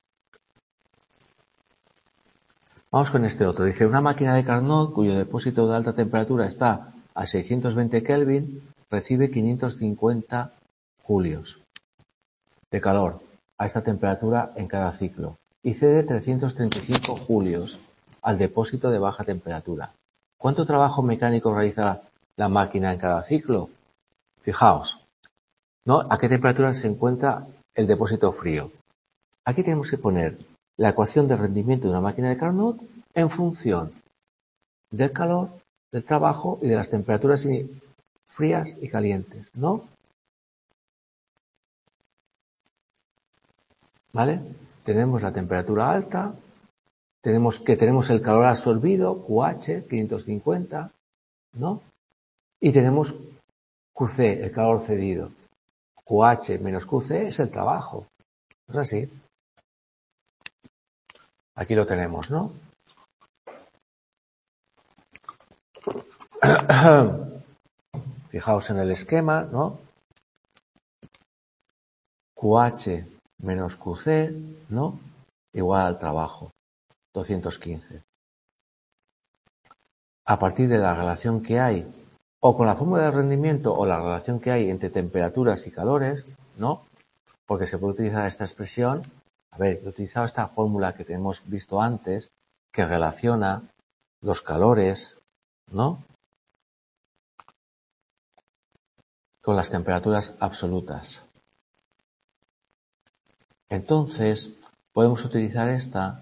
Vamos con este otro. Dice, una máquina de Carnot cuyo depósito de alta temperatura está a 620 Kelvin recibe 550 julios de calor a esta temperatura en cada ciclo y cede 335 julios al depósito de baja temperatura. ¿Cuánto trabajo mecánico realiza la máquina en cada ciclo? Fijaos, ¿no? ¿A qué temperatura se encuentra el depósito frío? Aquí tenemos que poner la ecuación de rendimiento de una máquina de Carnot en función del calor, del trabajo y de las temperaturas frías y calientes, ¿no? ¿Vale? Tenemos la temperatura alta, tenemos el calor absorbido, QH, 550, ¿no? Y tenemos QC, el calor cedido. QH menos QC es el trabajo. ¿Es así? Aquí lo tenemos, ¿no? Fijaos en el esquema, ¿no? QH menos QC, ¿no? Igual al trabajo, 215. A partir de la relación que hay, o con la fórmula de rendimiento, o la relación que hay entre temperaturas y calores, ¿no? Porque se puede utilizar esta expresión. A ver, he utilizado esta fórmula que hemos visto antes, que relaciona los calores, ¿no? Con las temperaturas absolutas. Entonces, podemos utilizar esta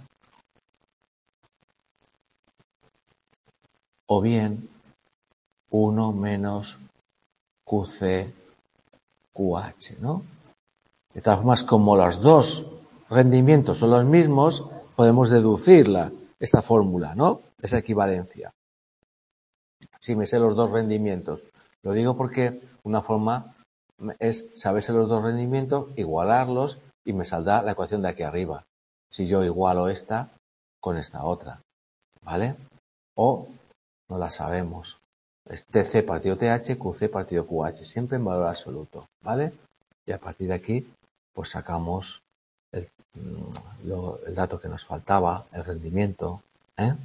o bien 1 menos QC QH, ¿no? De todas formas, como los dos rendimientos son los mismos, podemos deducir esta fórmula, ¿no? Esa equivalencia. Si me sé los dos rendimientos. Lo digo porque una forma es saberse los dos rendimientos, igualarlos y me saldrá la ecuación de aquí arriba. Si yo igualo esta con esta otra, ¿vale? O no la sabemos. Es TC partido TH, QC partido QH, siempre en valor absoluto, ¿vale? Y a partir de aquí, pues sacamos el dato que nos faltaba, el rendimiento, ¿eh?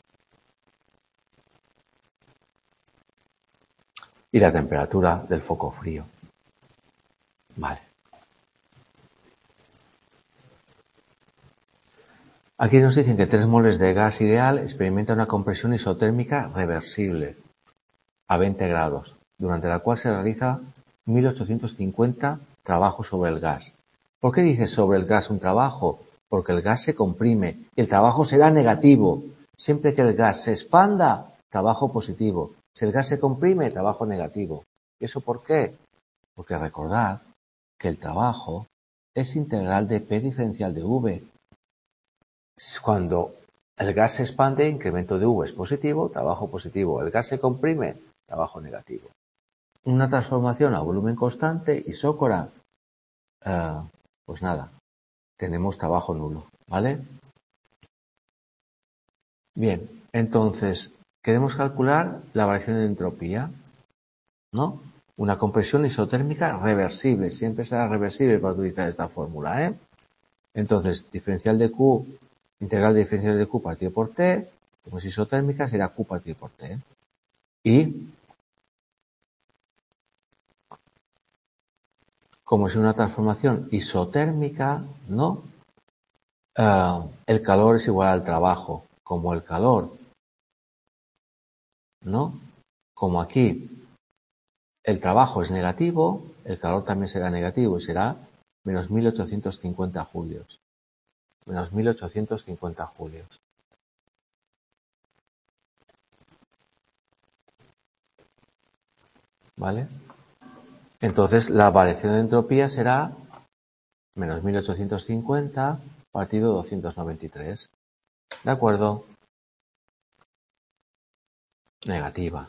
Y la temperatura del foco frío. Vale. Aquí nos dicen que 3 moles de gas ideal experimenta una compresión isotérmica reversible a 20 grados, durante la cual se realiza 1850 trabajos sobre el gas. ¿Por qué dice sobre el gas un trabajo? Porque el gas se comprime y el trabajo será negativo. Siempre que el gas se expanda, trabajo positivo. Si el gas se comprime, trabajo negativo. ¿Y eso por qué? Porque recordad que el trabajo es integral de P diferencial de V. Cuando el gas se expande, incremento de V es positivo, trabajo positivo. El gas se comprime, trabajo negativo. Una transformación a volumen constante, isócora, pues nada, tenemos trabajo nulo, ¿vale? Bien, entonces, queremos calcular la variación de entropía, ¿no? Una compresión isotérmica reversible, siempre será reversible para utilizar esta fórmula, ¿eh? Entonces, diferencial de Q, integral de diferencial de Q partido por T, como es isotérmica, será Q partido por T. Y, como es una transformación isotérmica, ¿no? El calor es igual al trabajo. Como el calor, ¿no? Como aquí el trabajo es negativo, el calor también será negativo y será menos 1850 julios. Menos 1850 julios. ¿Vale? Entonces la variación de entropía será menos 1850 partido 293. ¿De acuerdo? Negativa.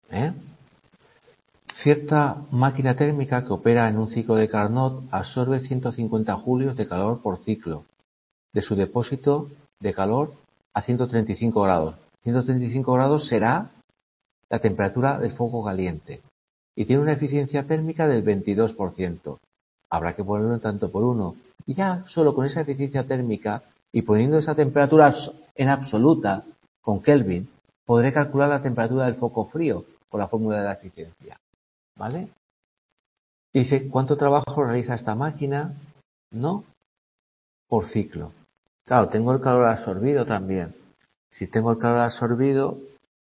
Cierta máquina térmica que opera en un ciclo de Carnot absorbe 150 julios de calor por ciclo de su depósito de calor a 135 grados. 135 grados será la temperatura del foco caliente y tiene una eficiencia térmica del 22%. Habrá que ponerlo en tanto por 1. Y ya solo con esa eficiencia térmica y poniendo esa temperatura en absoluta con Kelvin, podré calcular la temperatura del foco frío con la fórmula de la eficiencia. ¿Vale? Dice, ¿cuánto trabajo realiza esta máquina? ¿No? Por ciclo. Claro, tengo el calor absorbido también. Si tengo el calor absorbido,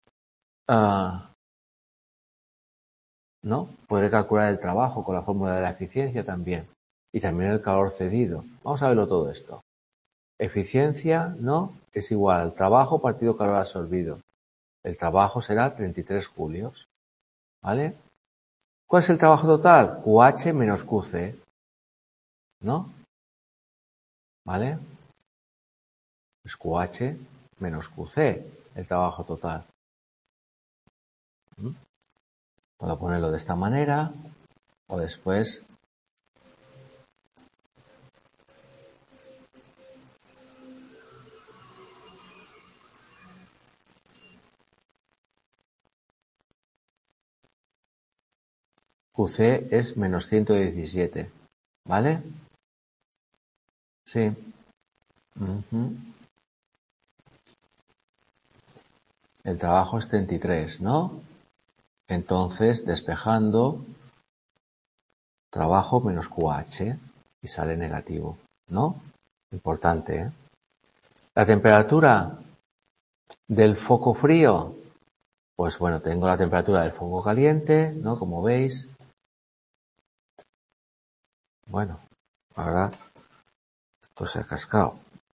¿no? Podré calcular el trabajo con la fórmula de la eficiencia también. Y también el calor cedido. Vamos a verlo todo esto. Eficiencia, ¿no? Es igual al trabajo partido calor absorbido. El trabajo será 33 julios. ¿Vale? ¿Cuál es el trabajo total? QH menos QC. ¿No? ¿Vale? Es QH menos QC, el trabajo total. Puedo ponerlo de esta manera o después QC es menos 117, ¿vale? Sí. El trabajo es 33, ¿no? Entonces, despejando, trabajo menos QH y sale negativo, ¿no? Importante, ¿eh? La temperatura del foco frío, pues bueno, tengo la temperatura del foco caliente, ¿no? Como veis. Bueno, ahora esto se ha cascado.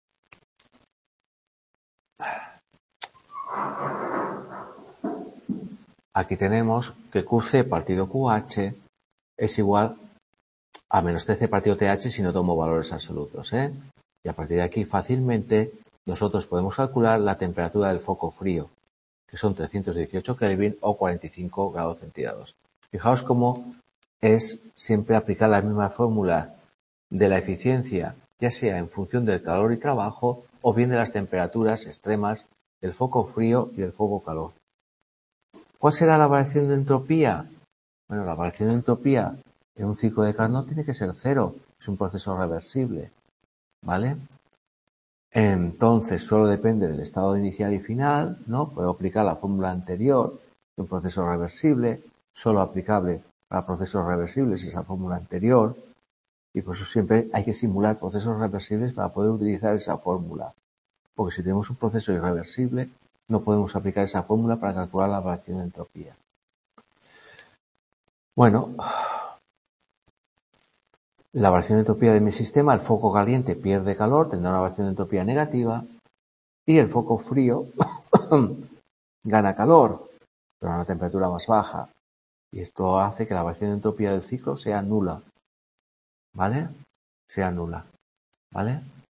Aquí tenemos que QC partido QH es igual a menos TC partido TH si no tomo valores absolutos, ¿eh? Y a partir de aquí fácilmente nosotros podemos calcular la temperatura del foco frío, que son 318 Kelvin o 45 grados centígrados. Fijaos cómo es siempre aplicar la misma fórmula de la eficiencia, ya sea en función del calor y trabajo o bien de las temperaturas extremas del foco frío y del foco calor. ¿Cuál será la variación de entropía? Bueno, la variación de entropía en un ciclo de Carnot tiene que ser cero. Es un proceso reversible. ¿Vale? Entonces, solo depende del estado inicial y final, ¿no? Puedo aplicar la fórmula anterior de un proceso reversible, solo aplicable para procesos reversibles esa fórmula anterior, y por eso siempre hay que simular procesos reversibles para poder utilizar esa fórmula. Porque si tenemos un proceso irreversible, no podemos aplicar esa fórmula para calcular la variación de entropía. Bueno, la variación de entropía de mi sistema, el foco caliente pierde calor, tendrá una variación de entropía negativa, y el foco frío gana calor, pero a una temperatura más baja. Y esto hace que la variación de entropía del ciclo sea nula. ¿Vale? Sea nula. ¿Vale?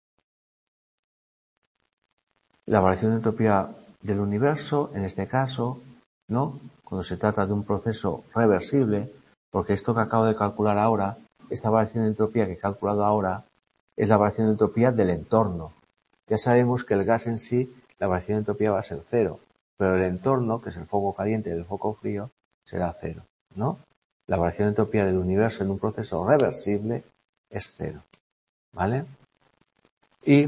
La variación de entropía del universo, en este caso, ¿no? Cuando se trata de un proceso reversible, porque esto que acabo de calcular ahora, esta variación de entropía que he calculado ahora, es la variación de entropía del entorno. Ya sabemos que el gas en sí, la variación de entropía va a ser cero, pero el entorno, que es el foco caliente y el foco frío, será cero, ¿no? La variación de entropía del universo en un proceso reversible es cero, ¿vale? Y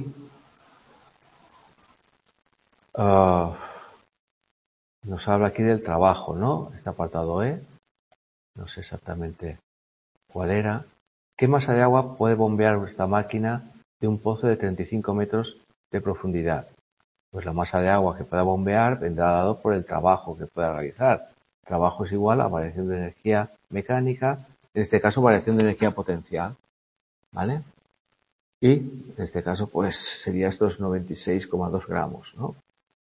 nos habla aquí del trabajo, ¿no? Este apartado E, no sé exactamente cuál era. ¿Qué masa de agua puede bombear esta máquina de un pozo de 35 metros de profundidad? Pues la masa de agua que pueda bombear vendrá dado por el trabajo que pueda realizar. El trabajo es igual a variación de energía mecánica, en este caso variación de energía potencial, ¿vale? Y en este caso pues sería estos 96,2 gramos, ¿no?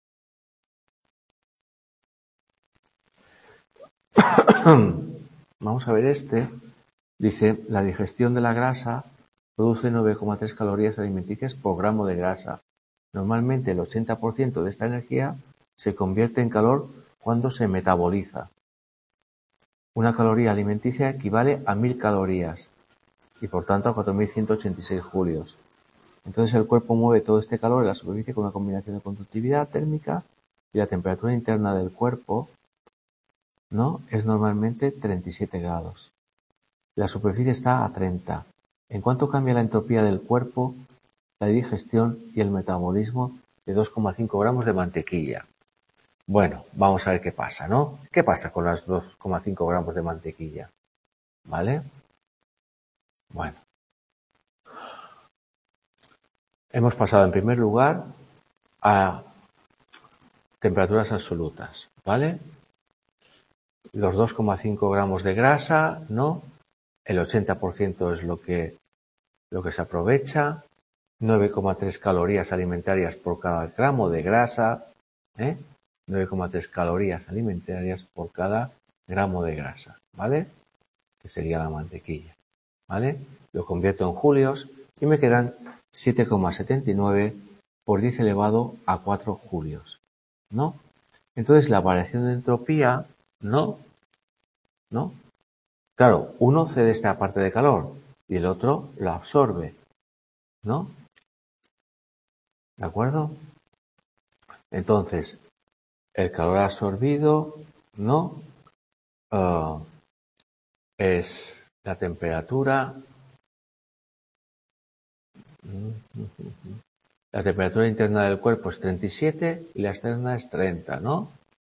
Vamos a ver este. Dice, la digestión de la grasa produce 9,3 calorías alimenticias por gramo de grasa. Normalmente el 80% de esta energía se convierte en calor cuando se metaboliza. Una caloría alimenticia equivale a 1000 calorías y por tanto a 4186 julios. Entonces el cuerpo mueve todo este calor en la superficie con una combinación de conductividad térmica y la temperatura interna del cuerpo, ¿no? Es normalmente 37 grados. La superficie está a 30. ¿En cuánto cambia la entropía del cuerpo, la digestión y el metabolismo de 2,5 gramos de mantequilla? Bueno, vamos a ver qué pasa, ¿no? ¿Qué pasa con las 2,5 gramos de mantequilla? ¿Vale? Bueno. Hemos pasado en primer lugar a temperaturas absolutas, ¿vale? Los 2,5 gramos de grasa, ¿no? El 80% es lo que se aprovecha. 9,3 calorías alimentarias por cada gramo de grasa, 9,3 calorías alimentarias por cada gramo de grasa, ¿vale? Que sería la mantequilla, ¿vale? Lo convierto en julios y me quedan 7,79 por 10 elevado a 4 julios, ¿no? Entonces la variación de entropía, ¿no? Claro, uno cede esta parte de calor y el otro la absorbe, ¿no? ¿De acuerdo? Entonces, el calor absorbido, ¿no? Es la temperatura. La temperatura interna del cuerpo es 37 y la externa es 30, ¿no?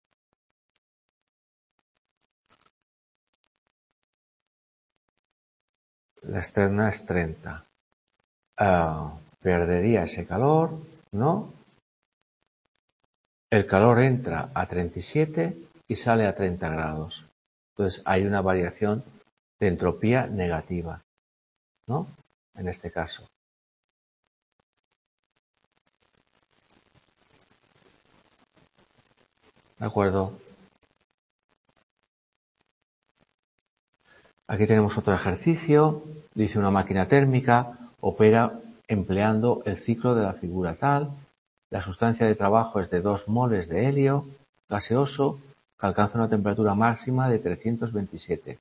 La externa es 30. Perdería ese calor, ¿no? El calor entra a 37 y sale a 30 grados. Entonces hay una variación de entropía negativa, ¿no? En este caso. ¿De acuerdo? Aquí tenemos otro ejercicio. Dice una máquina térmica opera empleando el ciclo de la figura tal. La sustancia de trabajo es de 2 moles de helio gaseoso que alcanza una temperatura máxima de 327.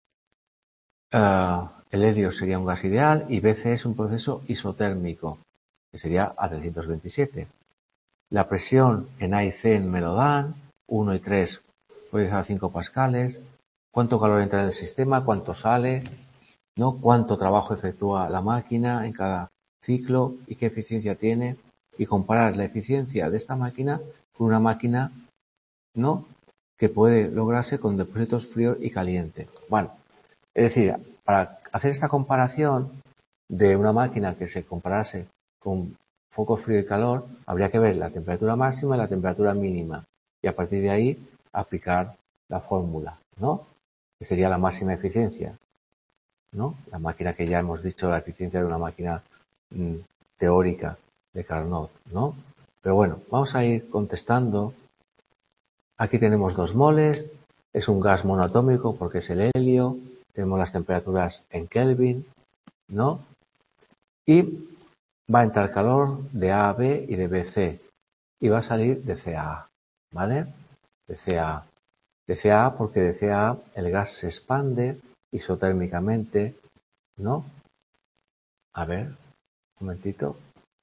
El helio sería un gas ideal y BC es un proceso isotérmico, que sería a 327. La presión en A y C me lo dan, 1 y 3 puede ser a 5 pascales, cuánto calor entra en el sistema, cuánto sale, ¿no? Cuánto trabajo efectúa la máquina en cada ciclo y qué eficiencia tiene, y comparar la eficiencia de esta máquina con una máquina, ¿no?, que puede lograrse con depósitos fríos y calientes. Bueno, es decir, para hacer esta comparación de una máquina que se comparase con foco frío y calor, habría que ver la temperatura máxima y la temperatura mínima, y a partir de ahí aplicar la fórmula, ¿no?, que sería la máxima eficiencia, ¿no? La máquina que ya hemos dicho, la eficiencia de una máquina teórica de Carnot, ¿no? Pero bueno, vamos a ir contestando. Aquí tenemos 2 moles, es un gas monoatómico porque es el helio, tenemos las temperaturas en Kelvin, ¿no? Y va a entrar calor de A a B y de B a C, y va a salir de C a A, ¿vale? De C a A. De C a A porque de C a A el gas se expande isotérmicamente, ¿no? A ver, un momentito.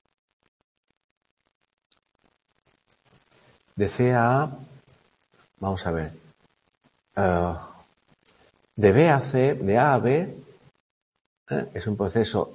De C a A, vamos a ver. De B a C, de A a B, es un proceso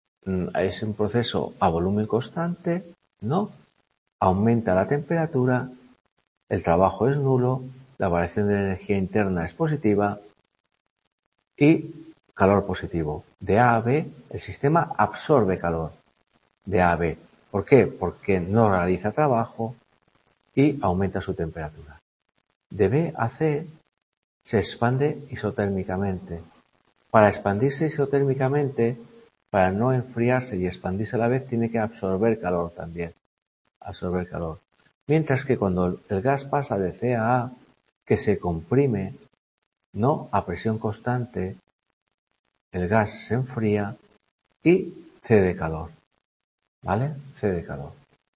a volumen constante, ¿no? Aumenta la temperatura, el trabajo es nulo, la variación de energía interna es positiva y calor positivo. De A a B, el sistema absorbe calor de A a B. ¿Por qué? Porque no realiza trabajo y aumenta su temperatura. De B a C se expande isotérmicamente. Para expandirse isotérmicamente, para no enfriarse y expandirse a la vez, tiene que absorber calor también. Absorber calor. Mientras que cuando el gas pasa de C a A, que se comprime, ¿no?, a presión constante, el gas se enfría y cede calor. ¿Vale? Cede calor.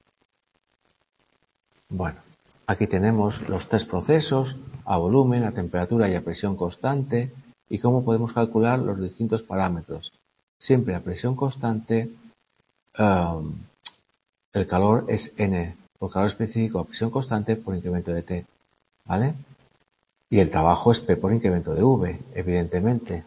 Bueno, aquí tenemos los 3 procesos, a volumen, a temperatura y a presión constante, y cómo podemos calcular los distintos parámetros. Siempre a presión constante, el calor es N, por calor específico a presión constante por incremento de T, ¿vale? Y el trabajo es P por incremento de V, evidentemente.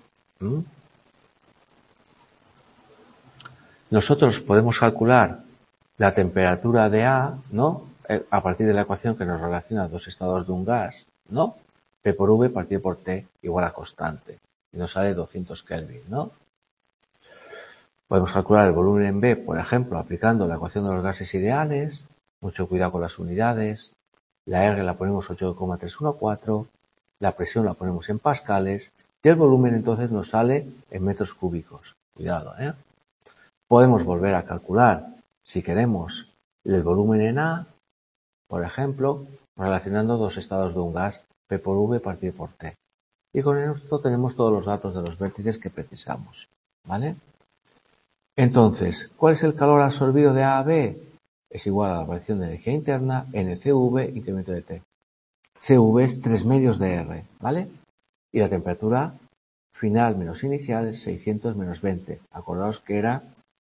Nosotros podemos calcular la temperatura de A, ¿no?, a partir de la ecuación que nos relaciona dos estados de un gas, ¿no? P por V partido por T igual a constante. Y nos sale 200 Kelvin, ¿no? Podemos calcular el volumen en B, por ejemplo, aplicando la ecuación de los gases ideales. Mucho cuidado con las unidades. La R la ponemos 8,314. La presión la ponemos en pascales. Y el volumen entonces nos sale en metros cúbicos. Cuidado, ¿eh? Podemos volver a calcular, si queremos, el volumen en A, por ejemplo, relacionando dos estados de un gas, P por V partido por T. Y con esto tenemos todos los datos de los vértices que precisamos, ¿vale? Entonces, ¿cuál es el calor absorbido de A a B? Es igual a la variación de energía interna en el CV incremento de T. CV es 3 medios de R, ¿vale? Y la temperatura final menos inicial es 600 menos 20. Acordaos que era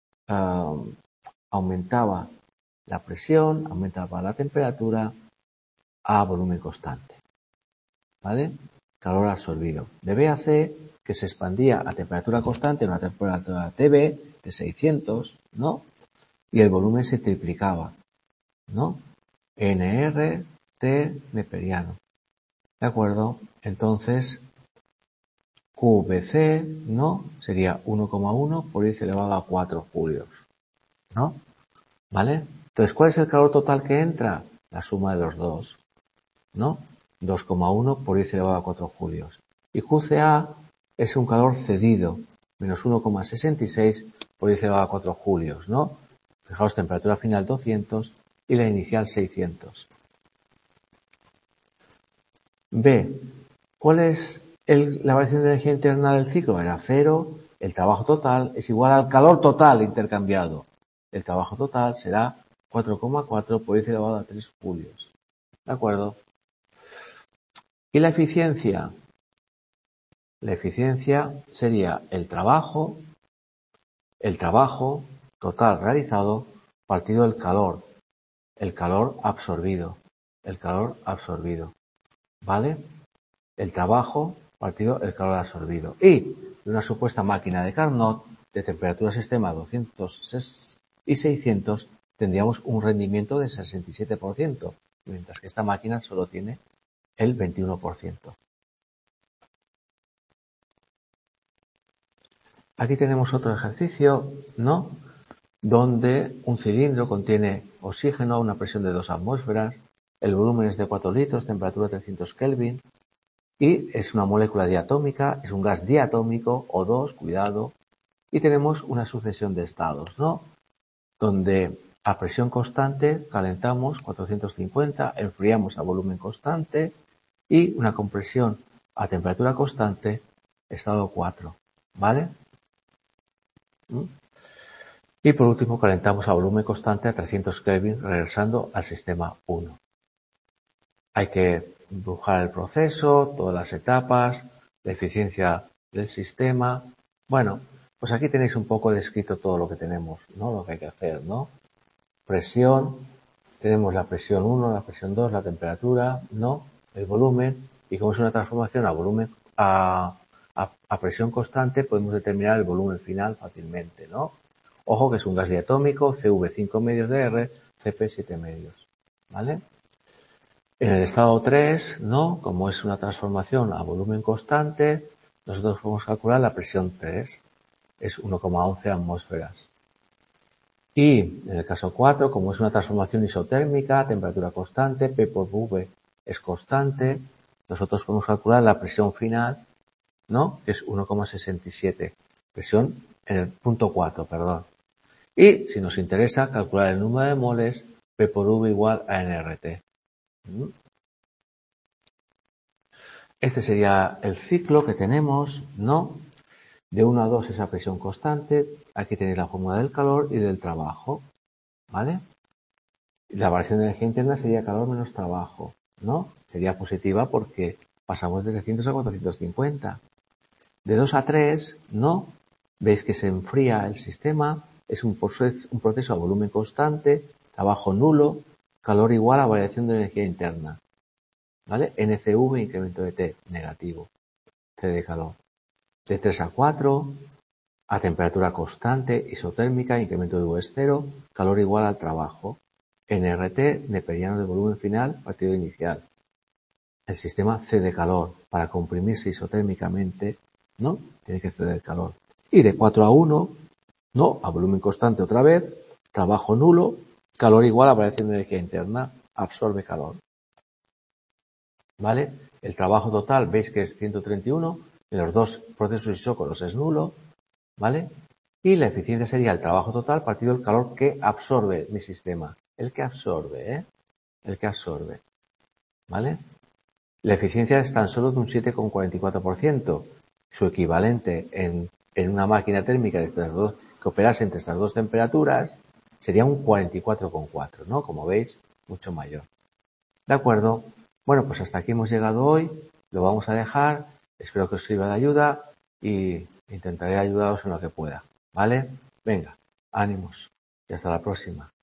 aumentaba la presión, aumentaba la temperatura a volumen constante, ¿vale? Calor absorbido. De B a C, que se expandía a temperatura constante, una temperatura TB de 600, ¿no? Y el volumen se triplicaba, ¿no? NR, T, neperiano. ¿De acuerdo? Entonces, QVC, ¿no? Sería 1,1 por 10 elevado a 4 julios, ¿no? ¿Vale? Entonces, ¿cuál es el calor total que entra? La suma de los dos, ¿no? 2,1 por 10 elevado a 4 julios. Y QCA es un calor cedido, menos 1,66 por 10 elevado a 4 julios, ¿no? Fijaos, temperatura final 200 y la inicial 600. B. ¿Cuál es la variación de energía interna del ciclo? Era 0. El trabajo total es igual al calor total intercambiado. El trabajo total será 4,4 por 10 elevado a 3 julios. ¿De acuerdo? ¿Y la eficiencia? La eficiencia sería el trabajo total realizado partido del calor, el calor absorbido. ¿vale? El trabajo partido el calor absorbido. Y de una supuesta máquina de Carnot de temperatura sistema 200 y 600 tendríamos un rendimiento de 67%, mientras que esta máquina solo tiene el 21%. Aquí tenemos otro ejercicio, ¿no? Donde un cilindro contiene oxígeno a una presión de 2 atmósferas, el volumen es de 4 litros, temperatura 300 Kelvin, y es una molécula diatómica, es un gas diatómico, O2, cuidado, y tenemos una sucesión de estados, ¿no? Donde a presión constante calentamos 450, enfriamos a volumen constante y una compresión a temperatura constante, estado 4, ¿vale? Y por último calentamos a volumen constante a 300 Kelvin regresando al sistema 1. Hay que dibujar el proceso, todas las etapas, la eficiencia del sistema. Bueno, pues aquí tenéis un poco descrito todo lo que tenemos, ¿no? Lo que hay que hacer, ¿no? Presión, tenemos la presión 1, la presión 2, la temperatura, ¿no? El volumen, y como es una transformación a volumen a presión constante, podemos determinar el volumen final fácilmente, ¿no? Ojo que es un gas diatómico, CV 5 medios de R, CP 7 medios, ¿vale? En el estado 3, ¿no? Como es una transformación a volumen constante, nosotros podemos calcular la presión 3, es 1,11 atmósferas. Y en el caso 4, como es una transformación isotérmica, temperatura constante, P por V es constante, nosotros podemos calcular la presión final, ¿no? Que es 1,67. Presión en el punto 4, perdón. Y si nos interesa calcular el número de moles, P por V igual a nRT. Este sería el ciclo que tenemos, ¿no? De 1 a 2 es a presión constante. Aquí tenéis la fórmula del calor y del trabajo, ¿vale? La variación de energía interna sería calor menos trabajo, ¿no? Sería positiva porque pasamos de 300 a 450. De 2 a 3, ¿no? Veis que se enfría el sistema, es un proceso a volumen constante, trabajo nulo, calor igual a variación de energía interna, ¿vale? NCV, incremento de T, negativo, C de calor. De 3 a 4, a temperatura constante, isotérmica, incremento de V es 0, calor igual al trabajo. NRT, neperiano de volumen final, partido inicial. El sistema cede calor para comprimirse isotérmicamente, ¿no? Tiene que ceder calor. Y de 4 a 1, ¿no? A volumen constante otra vez, trabajo nulo, calor igual a variación de energía interna, absorbe calor. ¿Vale? El trabajo total, veis que es 131, en los dos procesos isócoros es nulo, ¿vale? Y la eficiencia sería el trabajo total partido del calor que absorbe mi sistema. El que absorbe, ¿eh? El que absorbe, ¿vale? La eficiencia es tan solo de un 7,44%. Su equivalente en una máquina térmica de estas dos, que operase entre estas dos temperaturas sería un 44,4, ¿no? Como veis, mucho mayor. ¿De acuerdo? Bueno, pues hasta aquí hemos llegado hoy. Lo vamos a dejar. Espero que os sirva de ayuda y intentaré ayudaros en lo que pueda. ¿Vale? Venga, ánimos y hasta la próxima.